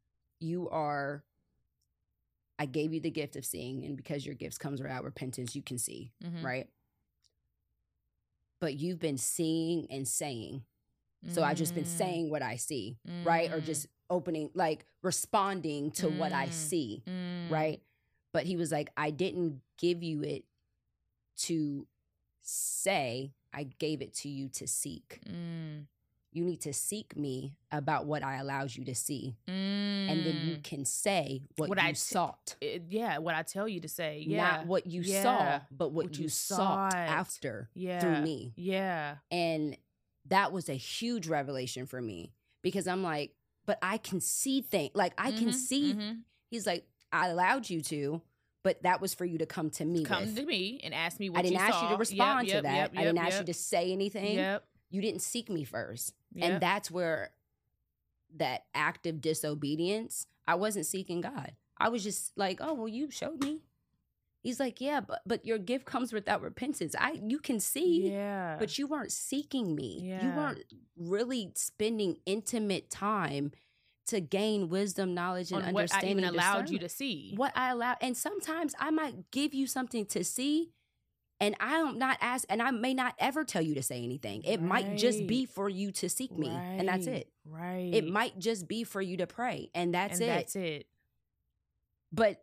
I gave you the gift of seeing, and because your gifts comes without repentance, you can see, right? But you've been seeing and saying. So I've just been saying what I see, right? Or just responding to what I see, right? But he was like, I didn't give you it to say, I gave it to you to seek. You need to seek me about what I allowed you to see. And then you can say what you sought.
What I tell you to say.
Not what you saw, but what you sought after through me.
Yeah.
And that was a huge revelation for me, because I'm like, but I can see things. Like, I can see. He's like, I allowed you to, but that was for you to come to me.
Come to me and ask me what you saw.
I didn't ask you to respond to that. I didn't ask you to say anything. You didn't seek me first. And that's where that active disobedience, I wasn't seeking God. I was just like, oh, well, you showed me. He's like, yeah, but your gift comes without repentance. You can see, but you weren't seeking me. You weren't really spending intimate time to gain wisdom, knowledge, and understanding.
What I even allowed you to see.
What I allowed. And sometimes I might give you something to see, and I may not ever tell you to say anything. It might just be for you to seek me, and that's it.
Right.
It might just be for you to pray, and that's it.
That's it.
But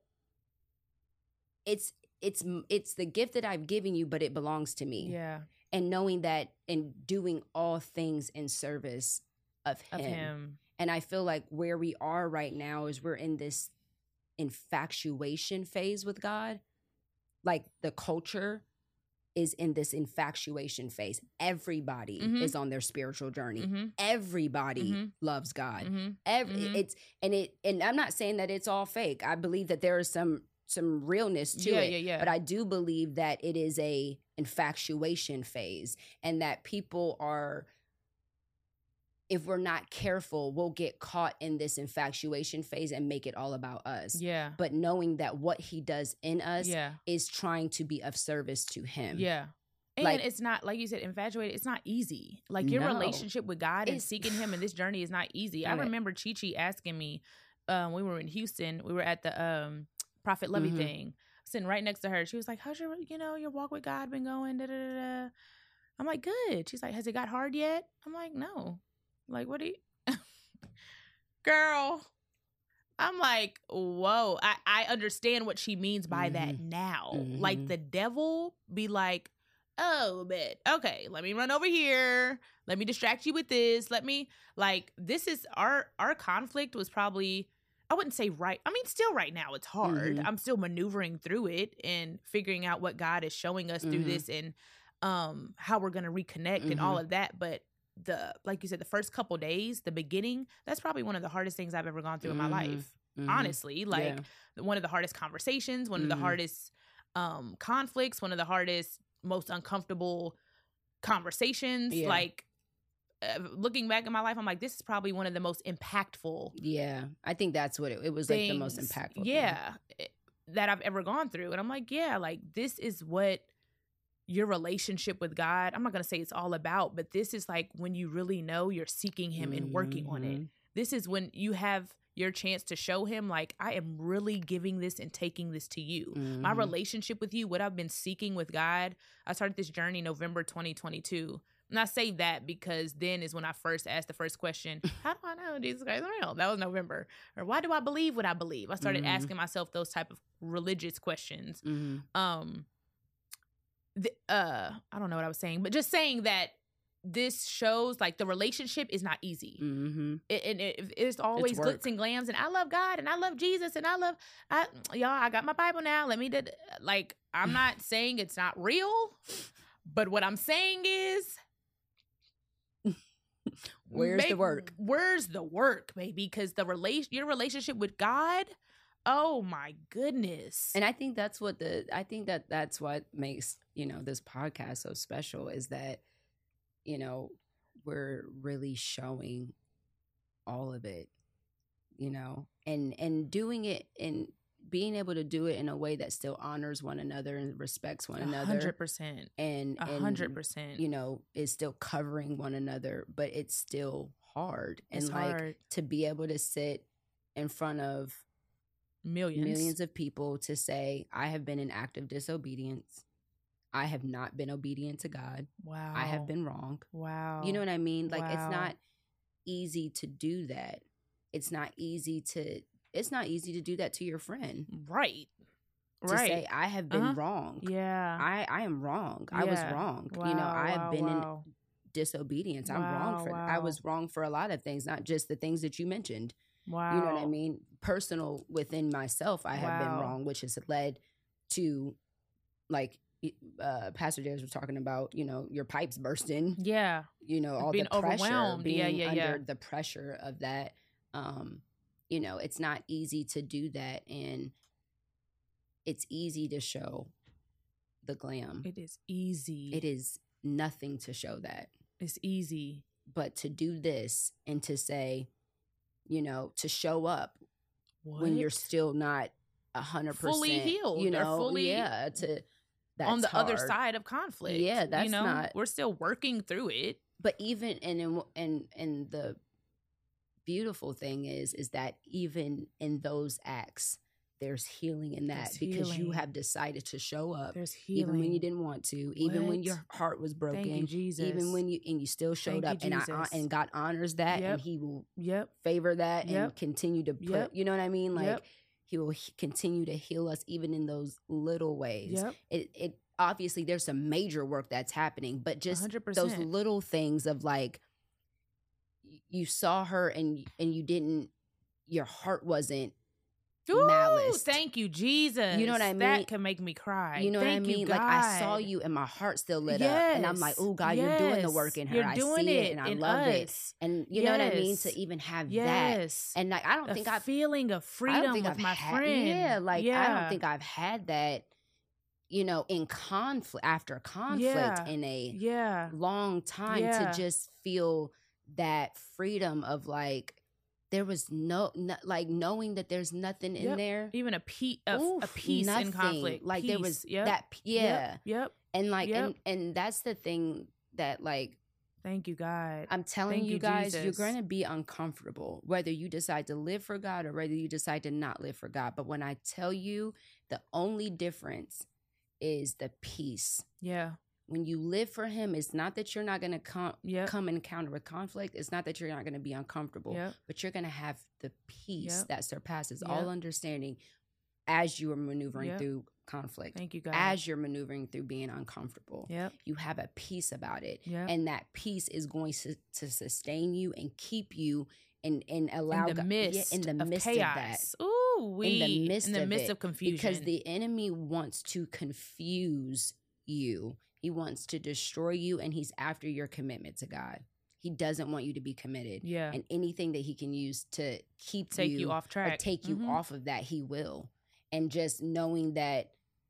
it's the gift that I've given you, but it belongs to me.
Yeah.
And knowing that and doing all things in service of him. And I feel like where we are right now is we're in this infatuation phase with God. Like the culture is in this infatuation phase. Everybody is on their spiritual journey. Everybody loves God. And I'm not saying that it's all fake. I believe that there is some realness to it. But I do believe that it is a infatuation phase, and that people are, if we're not careful, we'll get caught in this infatuation phase and make it all about us.
Yeah.
But knowing that what he does in us is trying to be of service to him.
Yeah. And like, it's not, like you said, infatuated. It's not easy. Like your relationship with God and seeking him in this journey is not easy. I remember Chi asking me, we were in Houston, we were at the Prophet Lovey thing, sitting right next to her. She was like, how's your walk with God been going? Da, da, da, da. I'm like, good. She's like, has it got hard yet? I'm like, no. I'm like, what do you, girl? I'm like, whoa. I understand what she means by that now. Like the devil be like, oh, but okay, let me run over here. Let me distract you with this. This is our conflict was probably, I wouldn't say right. I mean, still right now, it's hard. I'm still maneuvering through it and figuring out what God is showing us through this and how we're going to reconnect and all of that. But like you said, the first couple days, the beginning, that's probably one of the hardest things I've ever gone through in my life. Honestly, one of the hardest conversations, one of the hardest conflicts, one of the hardest, most uncomfortable conversations. Like looking back in my life, I'm like, this is probably one of the most impactful. Yeah,
I think that's what it was, like the most impactful.
Yeah, that I've ever gone through. And I'm like, yeah, like this is what your relationship with God, I'm not going to say it's all about, but this is like when you really know you're seeking him and working on it. This is when you have your chance to show him, like, I am really giving this and taking this to you. My relationship with you, what I've been seeking with God, I started this journey November 2022. And I say that because then is when I first asked the first question, how do I know Jesus Christ is real? That was November. Or why do I believe what I believe? I started asking myself those type of religious questions. I don't know what I was saying, but just saying that this shows like the relationship is not easy. It's always glitz and glams, and I love God and I love Jesus and I got my Bible now. I'm not saying it's not real, but what I'm saying is,
where's the work?
Where's the work, baby? Because your relationship with God, oh my goodness.
And I think that's what that's what makes, this podcast so special, is that, we're really showing all of it, and doing it and being able to do it in a way that still honors one another and respects one another.
100%.
And
100%.
Is still covering one another, but it's still hard.
It's hard.
To be able to sit in front of millions of people to say, I have been in active disobedience. I have not been obedient to God.
Wow.
I have been wrong.
Wow.
You know what I mean? Like, it's not easy to do that. It's not easy to do that to your friend.
Right.
To say, I have been wrong.
Yeah.
I am wrong. Yeah. I was wrong.
Wow,
I have been in disobedience. I'm wrong for I was wrong for a lot of things, not just the things that you mentioned.
Wow.
You know what I mean? Personal within myself, I have been wrong, which has led to, like, Pastor Darius was talking about, your pipes bursting.
Yeah.
All
being
the pressure,
overwhelmed.
Being under the pressure of that. It's not easy to do that, and it's easy to show the glam.
It is easy.
It is nothing to show that.
It's easy.
But to do this and to say, to show up when you're still not 100%
fully healed,
that's
on the
hard.
Other side of conflict.
Yeah, that's not.
We're still working through it.
But even in the beautiful thing is that even in those acts, there's healing in that because you have decided to show up.
There's healing.
Even when you didn't want to, even when your heart was broken.
Thank you, Jesus.
Even when you still showed up, and God honors that, and He will favor that and continue to put. You know what I mean? Like He will continue to heal us even in those little ways. It obviously there's some major work that's happening, but just
100%.
Those little things of like you saw her and you didn't. Your heart wasn't. Malice.
Thank you, Jesus.
You know what I mean?
That can make me cry.
You know what I mean? Like I saw you and my heart still lit up. And I'm like, oh God, you're doing the work in her.
You're doing
I see it and I love it. And you know what I mean? To even have that. And like I don't think I've
feeling of freedom with my friend.
Yeah, like I don't think I've had that, you know, in conflict after conflict in a long time to just feel that freedom of like there was no like knowing that there's nothing in there,
even a peace in conflict.
Like there was that, and like and that's the thing that like.
Thank you, God.
I'm telling you guys, Jesus. You're going to be uncomfortable whether you decide to live for God or whether you decide to not live for God. But when I tell you, the only difference is the peace.
Yeah.
When you live for Him, it's not that you're not going to come encounter with conflict. It's not that you're not going to be uncomfortable, but you're going to have the peace that surpasses all understanding as you are maneuvering through conflict.
Thank you, God.
As you're maneuvering through being uncomfortable, you have a peace about it. And that peace is going to sustain you and keep you and allow
in the midst,
in the midst
of
chaos.
Of that. Ooh,
in the midst
of confusion.
Because the enemy wants to confuse you. He wants to destroy you, and he's after your commitment to God. He doesn't want you to be committed.
Yeah.
And anything that he can use to
take you off track
or take you off of that, he will. And just knowing that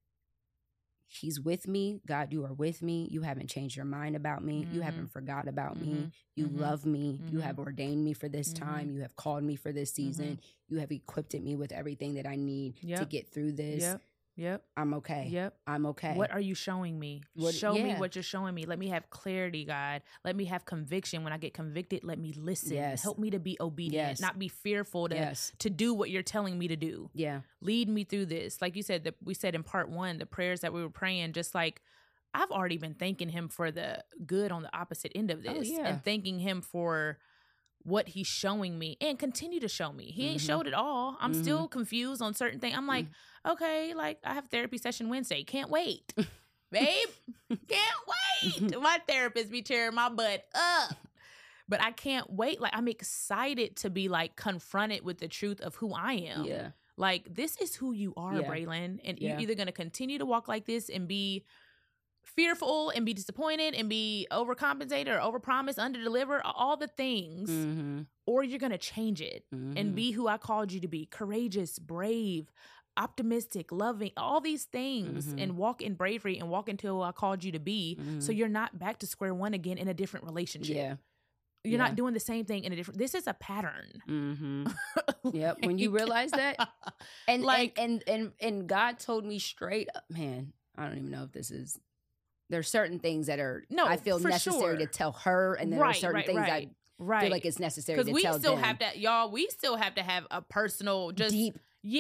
He's with me. God, you are with me. You haven't changed your mind about me. You haven't forgot about me. You love me. You have ordained me for this time. You have called me for this season. You have equipped me with everything that I need to get through this. I'm okay. I'm okay.
What are you showing me? Show me what you're showing me. Let me have clarity, God. Let me have conviction. When I get convicted, let me listen. Help me to be obedient, not be fearful to do what you're telling me to do. Lead me through this. Like you said, we said in part 1, the prayers that we were praying, just like I've already been thanking Him for the good on the opposite end of this and thanking Him for what He's showing me and continue to show me. He ain't showed it all. I'm still confused on certain things. I'm like, okay, like I have therapy session Wednesday. Can't wait. Babe, can't wait. My therapist be tearing my butt up. But I can't wait. Like I'm excited to be like confronted with the truth of who I am. Like this is who you are, Braylon. And you're either going to continue to walk like this and be fearful and be disappointed and be overcompensated or overpromised, underdeliver, all the things, or you're going to change it and be who I called you to be, courageous, brave, optimistic, loving, all these things, and walk in bravery and walk into who I called you to be. So you're not back to square one again in a different relationship. You're not doing the same thing in a different, this is a pattern.
When you realize that, and like, and God told me straight up, man, I don't even know if this is, there's certain things that are, I feel necessary to tell her. And then there are certain things I feel like it's necessary to tell them. Because we still have that, y'all, we still have to have a personal, just deep,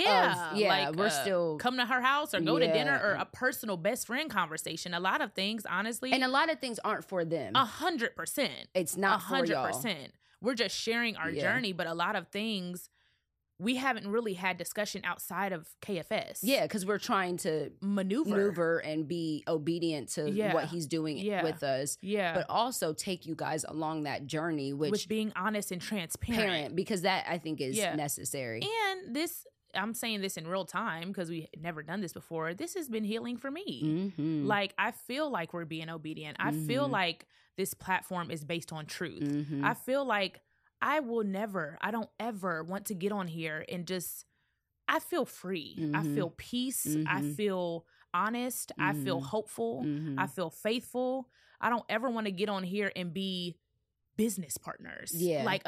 like, we're still come to her house or go to dinner or a personal best friend conversation. A lot of things, honestly. And a lot of things aren't for them.
100%.
It's not 100%. For y'all.
We're just sharing our journey, but a lot of things we haven't really had discussion outside of KFS. Yeah, because we're trying to maneuver and be obedient to what He's doing with us. Yeah. But also take you guys along that journey, with being honest and transparent. Because that, I think, is necessary. And this, I'm saying this in real time because we never done this before. This has been healing for me. Like, I feel like we're being obedient. I feel like this platform is based on truth. I feel like I don't ever want to get on here and just, I feel free. I feel peace. I feel honest. I feel hopeful. I feel faithful. I don't ever want to get on here and be business partners. Like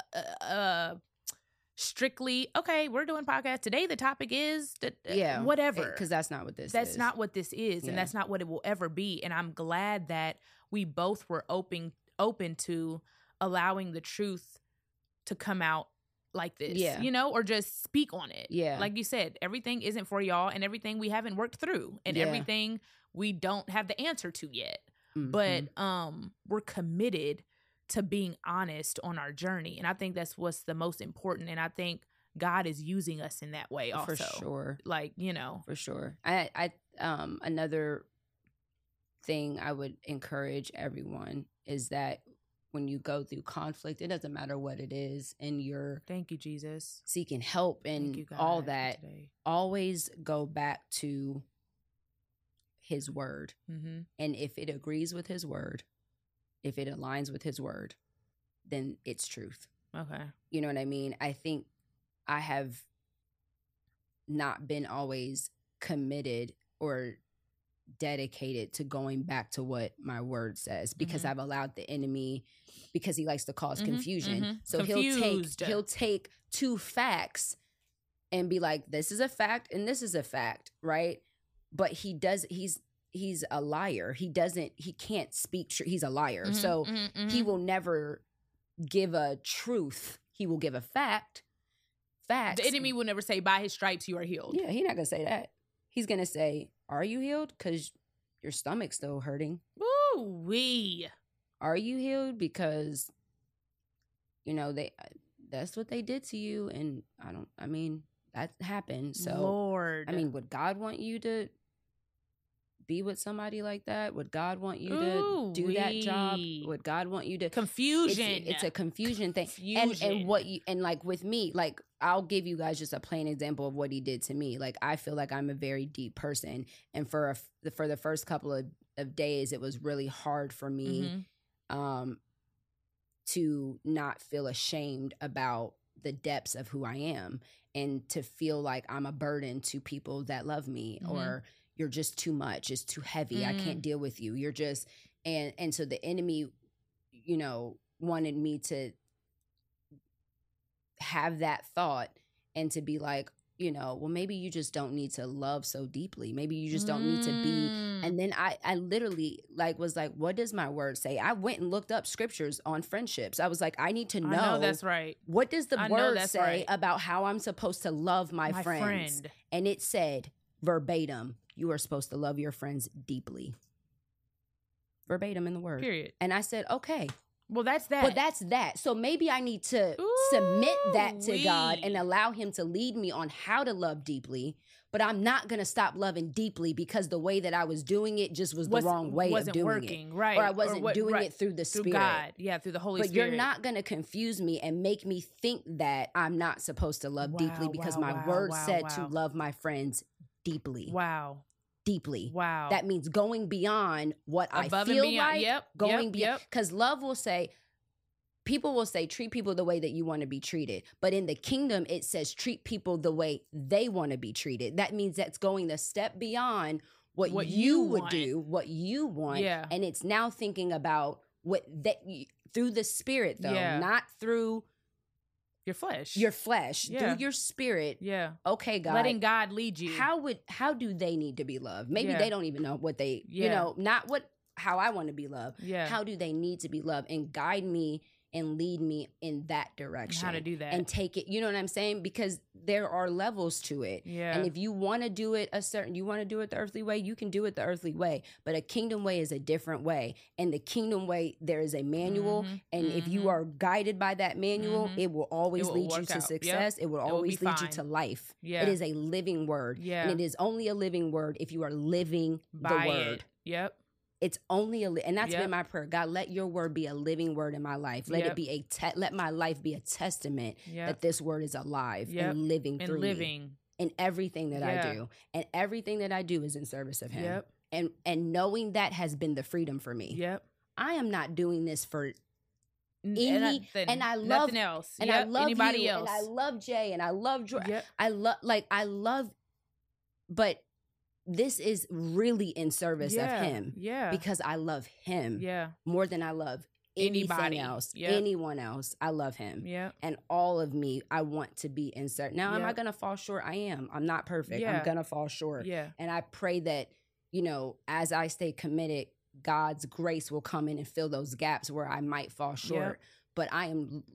strictly, okay, we're doing podcast today. The topic is whatever. Because that's not what this is. That's not what this is. And that's not what it will ever be. And I'm glad that we both were open to allowing the truth to come out like this,
Yeah.
you know, or just speak on it.
Yeah.
Like you said, everything isn't for y'all, and everything we haven't worked through, and everything we don't have the answer to yet.
Mm-hmm.
But we're committed to being honest on our journey. And I think that's what's the most important. And I think God is using us in that way also.
For sure.
Like, you know.
For sure. I another thing I would encourage everyone is that when you go through conflict, it doesn't matter what it is, and you're
Thank you, Jesus.
seeking help and all that, always go back to his word.
Mm-hmm.
And if it agrees with his word, if it aligns with his word, then it's truth.
Okay.
You know what I mean? I think I have not been always committed or dedicated to going back to what my word says, because I've allowed the enemy, because he likes to cause confusion. So he'll take two facts and be like, this is a fact and this is a fact, right? But he's a liar. He can't speak true. He's a liar. So he will never give a truth. He will give a fact. Facts.
The enemy will never say, by his stripes you are healed.
Yeah, he's not going to say that. He's going to say, are you healed? Because your stomach's still hurting.
Ooh-wee.
Are you healed? Because, you know, that's what they did to you. And that happened. So,
Lord.
would God want you to be with somebody like that? Would God want you to do that job? Would God want you to
confusion?
It's a confusion thing. And what you, and like with me, like I'll give you guys just a plain example of what he did to me. Like I feel like I'm a very deep person, and for the first couple of days, it was really hard for me to not feel ashamed about the depths of who I am, and to feel like I'm a burden to people that love me, or you're just too much, it's too heavy, I can't deal with you, you're just, and so the enemy, you know, wanted me to have that thought and to be like, you know, well, maybe you just don't need to love so deeply, maybe you just don't need to be. And then I literally was like, what does my word say? I went and looked up scriptures on friendships. I was like, I need to know.
I know that's right.
What does the word say about how I'm supposed to love my friends? And it said verbatim, you are supposed to love your friends deeply. Verbatim in the word.
Period.
And I said, okay.
Well, that's that.
Well, that's that. So maybe I need to submit that to God and allow him to lead me on how to love deeply. But I'm not going to stop loving deeply because the way that I was doing it just was the wrong way of doing
working,
it.
Right.
Or I wasn't doing it through the Spirit.
Through God. Yeah, through the Holy Spirit.
But you're not going to confuse me and make me think that I'm not supposed to love deeply because my word said to love my friends deeply.
Wow.
Deeply.
Wow.
That means going beyond what
above
I feel
and beyond.
like. Going beyond. Because love will say, people will say, treat people the way that you want to be treated. But in the kingdom, it says, treat people the way they want to be treated. That means that's going a step beyond what you would do, what you want.
Yeah.
And it's now thinking about what that through the Spirit, though, not through
your flesh,
through your spirit.
Yeah.
Okay, God.
Letting God lead you.
How do they need to be loved? Maybe they don't even know what they, not how I want to be loved.
Yeah.
How do they need to be loved? And guide me and lead me in that direction.
How to do that.
And take it, you know what I'm saying? Because there are levels to it.
Yeah.
And if you want to do it you want to do it the earthly way, you can do it the earthly way. But a kingdom way is a different way. And the kingdom way, there is a manual. And if you are guided by that manual, it will always lead you to success. It will always lead you to life.
Yeah.
It is a living word.
Yeah.
And it is only a living word if you are living
by
the word.
It. Yep.
It's only and that's been my prayer. God, let your word be a living word in my life. Let it be let my life be a testament that this word is alive and living through me in everything that I do. And everything that I do is in service of him. Yep. And knowing that has been the freedom for me.
Yep.
I am not doing this for
and I love nothing else.
And I love
anybody
you,
else.
And I love Jay and I love Jordan.
Yep.
I love but this is really in service of him.
Yeah.
Because I love him.
Yeah.
More than I love anything else. Anyone else. I love him.
Yeah.
And all of me, I want to be in service. Now, am I going to fall short? I am. I'm not perfect. I'm going to fall short.
Yeah.
And I pray that, you know, as I stay committed, God's grace will come in and fill those gaps where I might fall short. But I am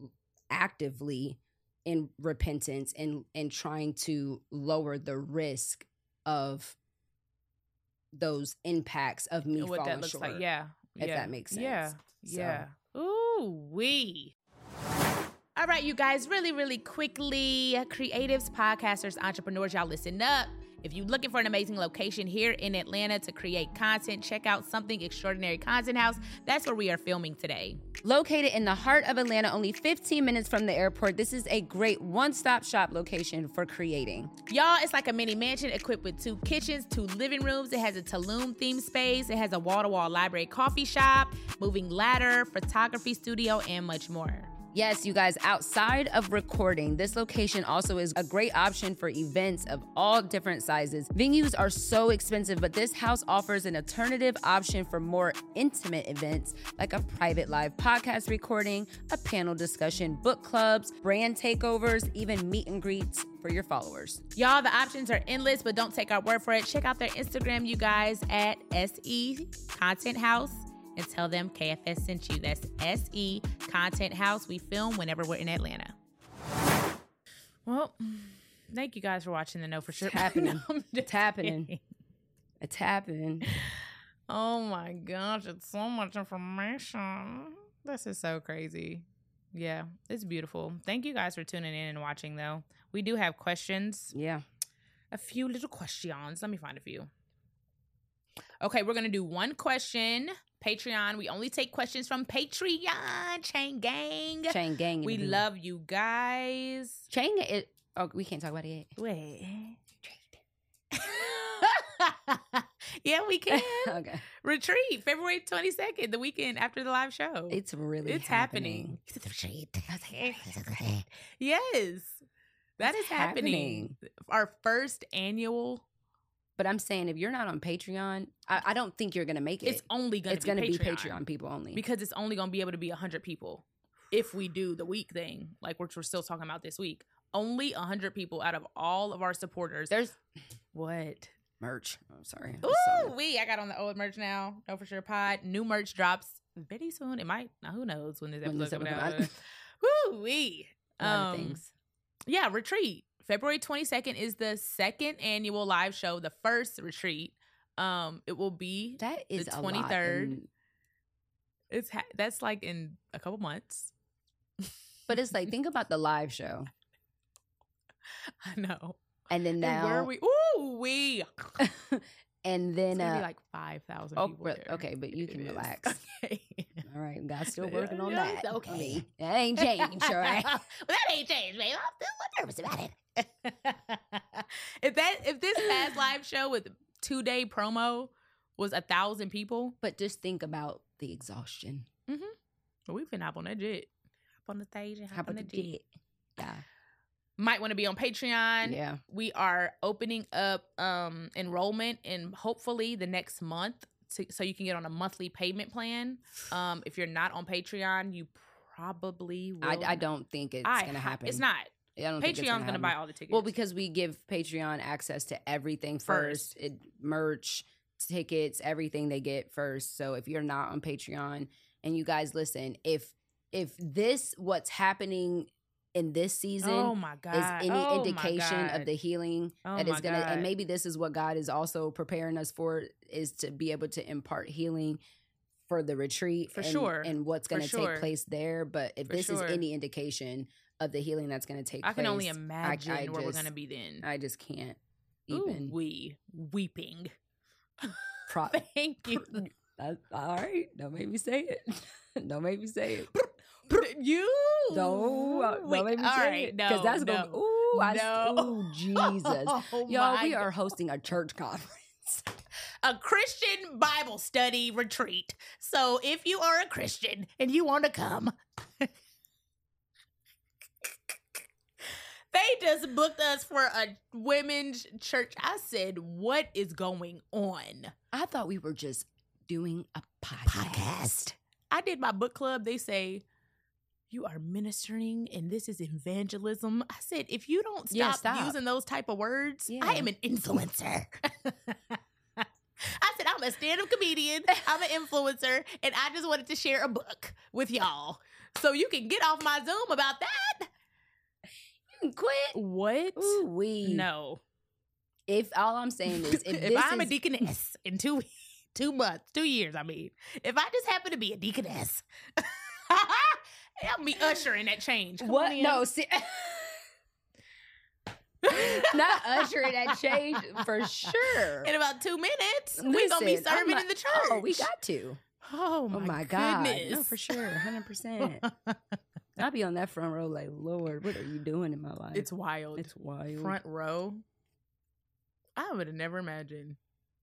actively in repentance and trying to lower the risk of those impacts of me
what
falling
that looks
short.
like. Yeah.
If that makes sense.
Yeah.
So.
Yeah. Ooh, wee. All right, you guys, really, really quickly, creatives, podcasters, entrepreneurs, y'all listen up. If you're looking for an amazing location here in Atlanta to create content, check out Something Extraordinary Content House. That's where we are filming today.
Located in the heart of Atlanta, only 15 minutes from the airport, this is a great one-stop shop location for creating.
Y'all, it's like a mini mansion equipped with 2 kitchens, 2 living rooms. It has a Tulum-themed space. It has a wall-to-wall library coffee shop, moving ladder, photography studio, and much more.
Yes, you guys, outside of recording, this location also is a great option for events of all different sizes. Venues are so expensive, but this house offers an alternative option for more intimate events like a private live podcast recording, a panel discussion, book clubs, brand takeovers, even meet and greets for your followers.
Y'all, the options are endless, but don't take our word for it. Check out their Instagram, you guys, at SE Content House. And tell them KFS sent you. That's SE Content House. We film whenever we're in Atlanta. Well, thank you guys for watching the Know For Sure.
It's happening.
No,
It's happening. It's happening.
Oh my gosh, it's so much information. This is so crazy. Yeah, it's beautiful. Thank you guys for tuning in and watching, though. We do have questions.
Yeah.
A few little questions. Let me find a few. Okay, we're going to do one question. Patreon. We only take questions from Patreon. Chain Gang.
Chain Gang.
We love you guys.
Chain Gang. Oh, we can't talk about it yet.
Wait. Yeah, we can.
Okay.
Retreat, February 22nd, the weekend after the live show.
It's really
happening. Yes. That is happening. Our first annual.
But I'm saying if you're not on Patreon, I don't think you're going to make it.
It's only going to be
Patreon people only.
Because it's only going to be able to be 100 people if we do the week thing, like we're still talking about this week. Only 100 people out of all of our supporters.
There's
what?
Merch. I'm sorry.
Ooh, I got on the old merch now. Know For Sure Pod. New merch drops very soon. It might. Now, who knows when this episode comes out. Woo, wee.
A lot of things.
Yeah, Retreat. February 22nd is the second annual live show, the first retreat. It will be
that is
the 23rd. That's like in a couple months.
But it's like, think about the live show.
I know.
And then now.
And where are we? Ooh, we.
And then.
It's going to be like 5,000 people there.
Okay, but you can relax.
Okay.
All right, God's still working on that.
Okay.
That ain't changed, all right?
Well, that ain't changed, babe. I'm still nervous about it. If this past live show with 2-day promo was 1,000 people.
But just think about the exhaustion.
Mm-hmm. Well, we finna hop on that jet. Hop on the stage and hop on the jet.
Yeah.
Might want to be on Patreon.
Yeah.
We are opening up enrollment in hopefully the next month so you can get on a monthly payment plan. If you're not on Patreon, you probably will.
I don't think it's going to happen.
It's not.
Patreon's
going to buy all the tickets.
Well, because we give Patreon access to everything first. Merch, tickets, everything they get first. So if you're not on Patreon, and you guys listen, if this what's happening in this season is any indication of the healing that is going to, and maybe this is what God is also preparing us for, is to be able to impart healing for the retreat and what's going to take place there. But if this is any indication of the healing that's going to take place,
I can only imagine where we're going to be then.
I just can't even.
Weeping.
Thank you. All right. Don't make me say it. Don't make me say it. Don't make me say it. Because that's going to be, ooh, Jesus. Y'all, we are hosting a church conference.
A Christian Bible study retreat. So if you are a Christian and you want to come, they just booked us for a women's church. I said, what is going on?
I thought we were just doing a podcast.
I did my book club. They say, you are ministering and this is evangelism. I said, if you don't stop using those type of words, I am an influencer. I said, I'm a stand-up comedian. I'm an influencer. And I just wanted to share a book with y'all. So you can get off my Zoom about that.
You can quit.
What?
Ooh, we
No.
If all I'm saying is,
if I'm a deaconess in 2 years, I mean, if I just happen to be a deaconess, I'll be ushering that change. Come
what?
on in.
No, see, not ushering that change for sure.
In about 2 minutes, we're going to be serving in the church.
Oh, we got to.
Oh my
God.
goodness.
No, for sure. 100%. I'll be on that front row like, Lord, what are you doing in my life?
It's wild.
It's wild.
Front row. I would have never imagined.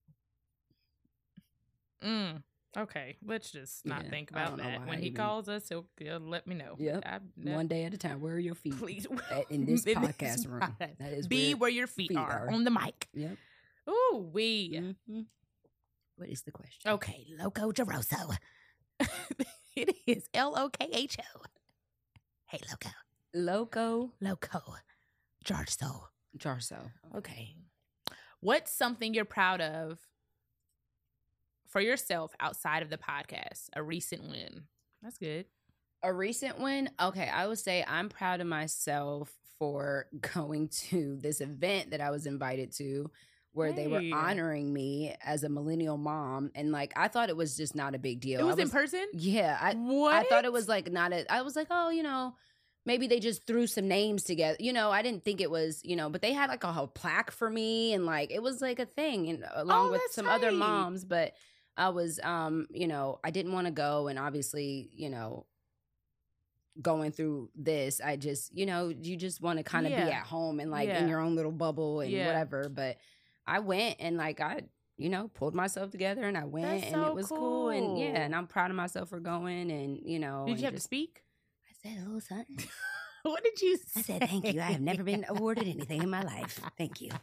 Okay, let's just not think about that. When he calls us, he'll let me know.
Yep. One day at a time. Where are your feet?
Please.
In this podcast room. That is
be where your feet are. On the mic.
Yep.
Ooh, we.
Mm-hmm. What is the question?
Okay, Loco Jaroso. It is Lokho. Hey, Loco. Loco. Jarso. Okay. What's something you're proud of for yourself outside of the podcast? A recent win. That's good.
A recent win? Okay, I would say I'm proud of myself for going to this event that I was invited to where they were honoring me as a millennial mom. And like, I thought it was just not a big deal.
It was in person?
Yeah. I thought it was like I was like, oh, maybe they just threw some names together. I didn't think it was, but they had like a whole plaque for me and like, it was like a thing and along with some other moms. But I was, I didn't want to go. And obviously, going through this, I just, you just want to kind of be at home and like in your own little bubble and whatever. But I went and like, I pulled myself together and I went and it was cool. And and I'm proud of myself for going and,
Did you have to speak?
I said a little something.
What did you say?
I said, thank you. I have never been awarded anything in my life. Thank you.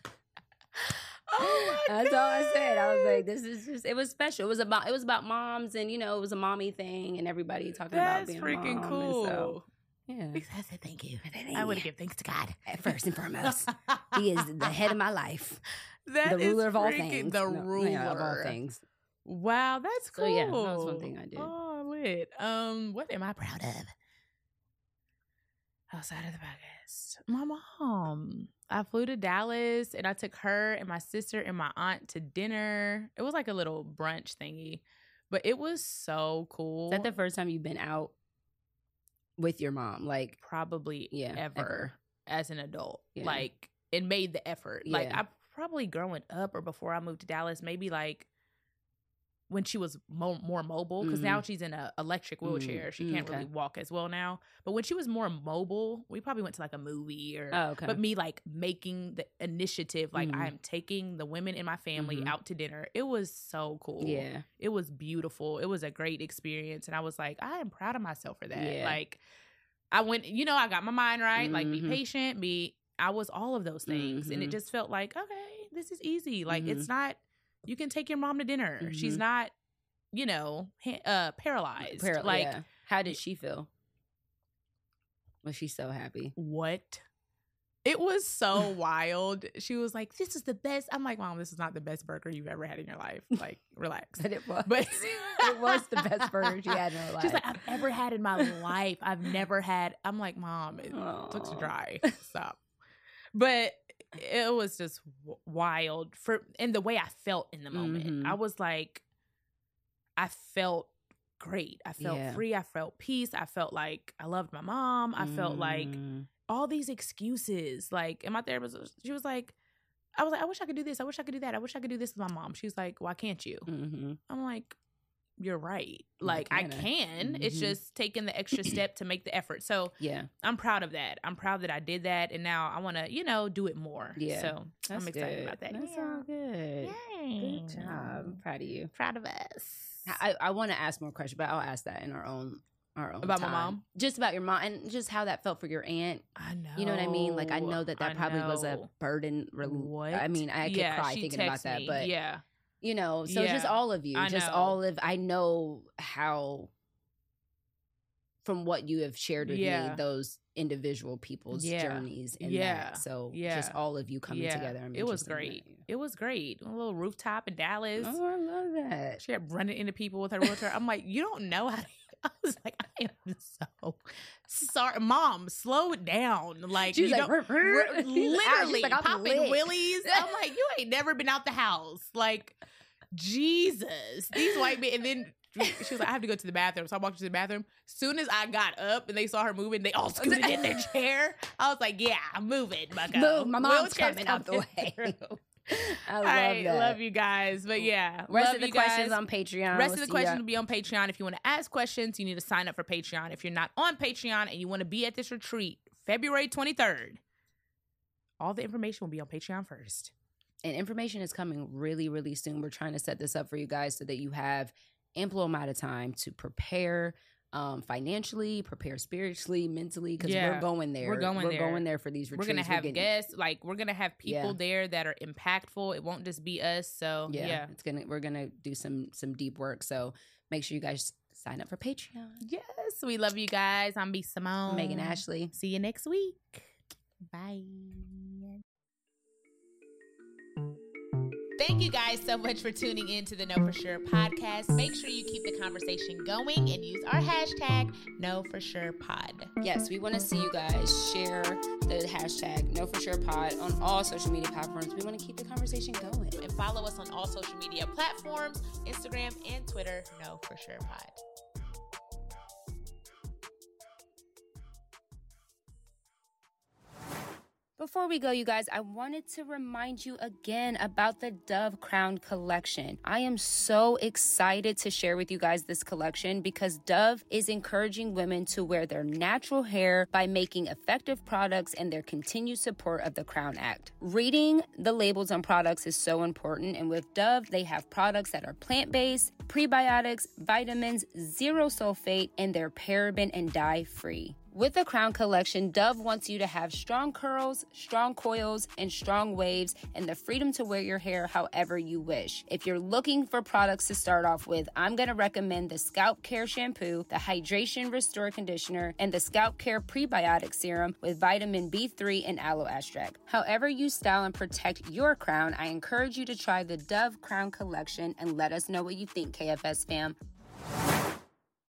Oh my
That's all I said. I was like, this is just, it was special. It was about moms and, it was a mommy thing and everybody talking about being a mom. That's freaking
cool.
So, yeah.
I said, thank you. I would have given thanks to God.
First and foremost. He is the head of my life.
That
the ruler of all things.
The ruler
of all things.
Wow, that's cool.
So yeah, that was one thing I did.
Oh, lit. What am I proud of? Outside of the podcast, my mom. I flew to Dallas and I took her and my sister and my aunt to dinner. It was like a little brunch thingy, but it was so cool.
Is that the first time you've been out with your mom? Like
probably ever as an adult. Yeah. Like it made the effort. Yeah. Like I probably growing up or before I moved to Dallas, maybe like when she was more mobile, because now she's in an electric wheelchair. She can't really walk as well now. But when she was more mobile, we probably went to like a movie or, but me like making the initiative, like I am taking the women in my family out to dinner. It was so cool. Yeah. It was beautiful. It was a great experience. And I was like, I am proud of myself for that. Yeah. Like I went, I got my mind right, like be patient, I was all of those things. And it just felt like, okay, this is easy. Like it's not, you can take your mom to dinner. She's not, paralyzed. Like,
how did she feel? Was she so happy?
What? It was so wild. She was like, this is the best. I'm like, Mom, this is not the best burger you've ever had in your life. Like, relax.
But it was. But it was the best burger she had in her life.
She's like, I've ever had in my life. I've never had. I'm like, Mom, it looks dry. Stop. But it was just wild and the way I felt in the moment. I was like, I felt great. I felt free. I felt peace. I felt like I loved my mom. I felt like all these excuses. Like, and my therapist, she was like, I was like, I wish I could do this. I wish I could do that. I wish I could do this with my mom. She was like, why can't you? I'm like, you're right. Like I can. It's just taking the extra step to make the effort. So yeah, I'm proud of that. I'm proud that I did that, and now I want to, do it more. Yeah, so I'm excited about that.
That's all good. Yay. Good job. I'm proud of you.
Proud of us.
I want to ask more questions, but I'll ask that in our own
about
time.
My mom,
just about your mom, and just how that felt for your aunt.
I know.
You know what I mean? Like I know that probably was a burden.
What?
I mean, I could cry thinking about that, but
yeah.
So just all of you, I know how, from what you have shared with me, those individual people's journeys and that. So just all of you coming together.
It was great. It was great. A little rooftop in Dallas.
Oh, I love that.
She kept running into people with her wheelchair. I'm like, you don't know how to. I was like, I am so sorry. Mom, slow it down. Like,
She's
you
like,
literally
like,
popping willies. I'm like, you ain't never been out the house. Like, Jesus. These white men. And then she was like, I have to go to the bathroom. So I walked to the bathroom. Soon as I got up and they saw her moving, they all scooted in their chair. I was like, yeah, I'm moving, bucko.
Move, my mom's coming out the way. I love that.
Love you guys. But yeah.
Rest of the questions on Patreon.
Rest of the questions will be on Patreon. If you want to ask questions, you need to sign up for Patreon. If you're not on Patreon and you want to be at this retreat, February 23rd, all the information will be on Patreon first.
And information is coming really, really soon. We're trying to set this up for you guys so that you have ample amount of time to prepare financially, prepare spiritually, mentally, because we're going there. We're going there for these retreats.
We're going to have guests. Like, we're going to have people there that are impactful. It won't just be us. So,
we're going to do some deep work. So make sure you guys sign up for Patreon.
Yes. We love you guys. I'm B. Simone.
Megan Ashley.
See you next week. Bye. Thank you guys so much for tuning in to the Know For Sure podcast. Make sure you keep the conversation going and use our hashtag KnowForSurePod.
Yes, we want to see you guys share the hashtag KnowForSurePod on all social media platforms. We want to keep the conversation going.
And follow us on all social media platforms, Instagram and Twitter, KnowForSurePod.
Before we go, you guys, I wanted to remind you again about the Dove Crown collection. I am so excited to share with you guys this collection because Dove is encouraging women to wear their natural hair by making effective products and their continued support of the Crown Act. Reading the labels on products is so important, and with Dove, they have products that are plant-based, prebiotics, vitamins, zero sulfate, and they're paraben and dye-free. With the Crown collection, Dove wants you to have strong curls, strong coils, and strong waves, and the freedom to wear your hair however you wish. If you're looking for products to start off with, I'm going to recommend the Scalp Care Shampoo, the Hydration Restore Conditioner, and the Scalp Care Prebiotic Serum with vitamin B3 and aloe extract. However you style and protect your crown, I encourage you to try the Dove Crown collection and let us know what you think, KFS fam.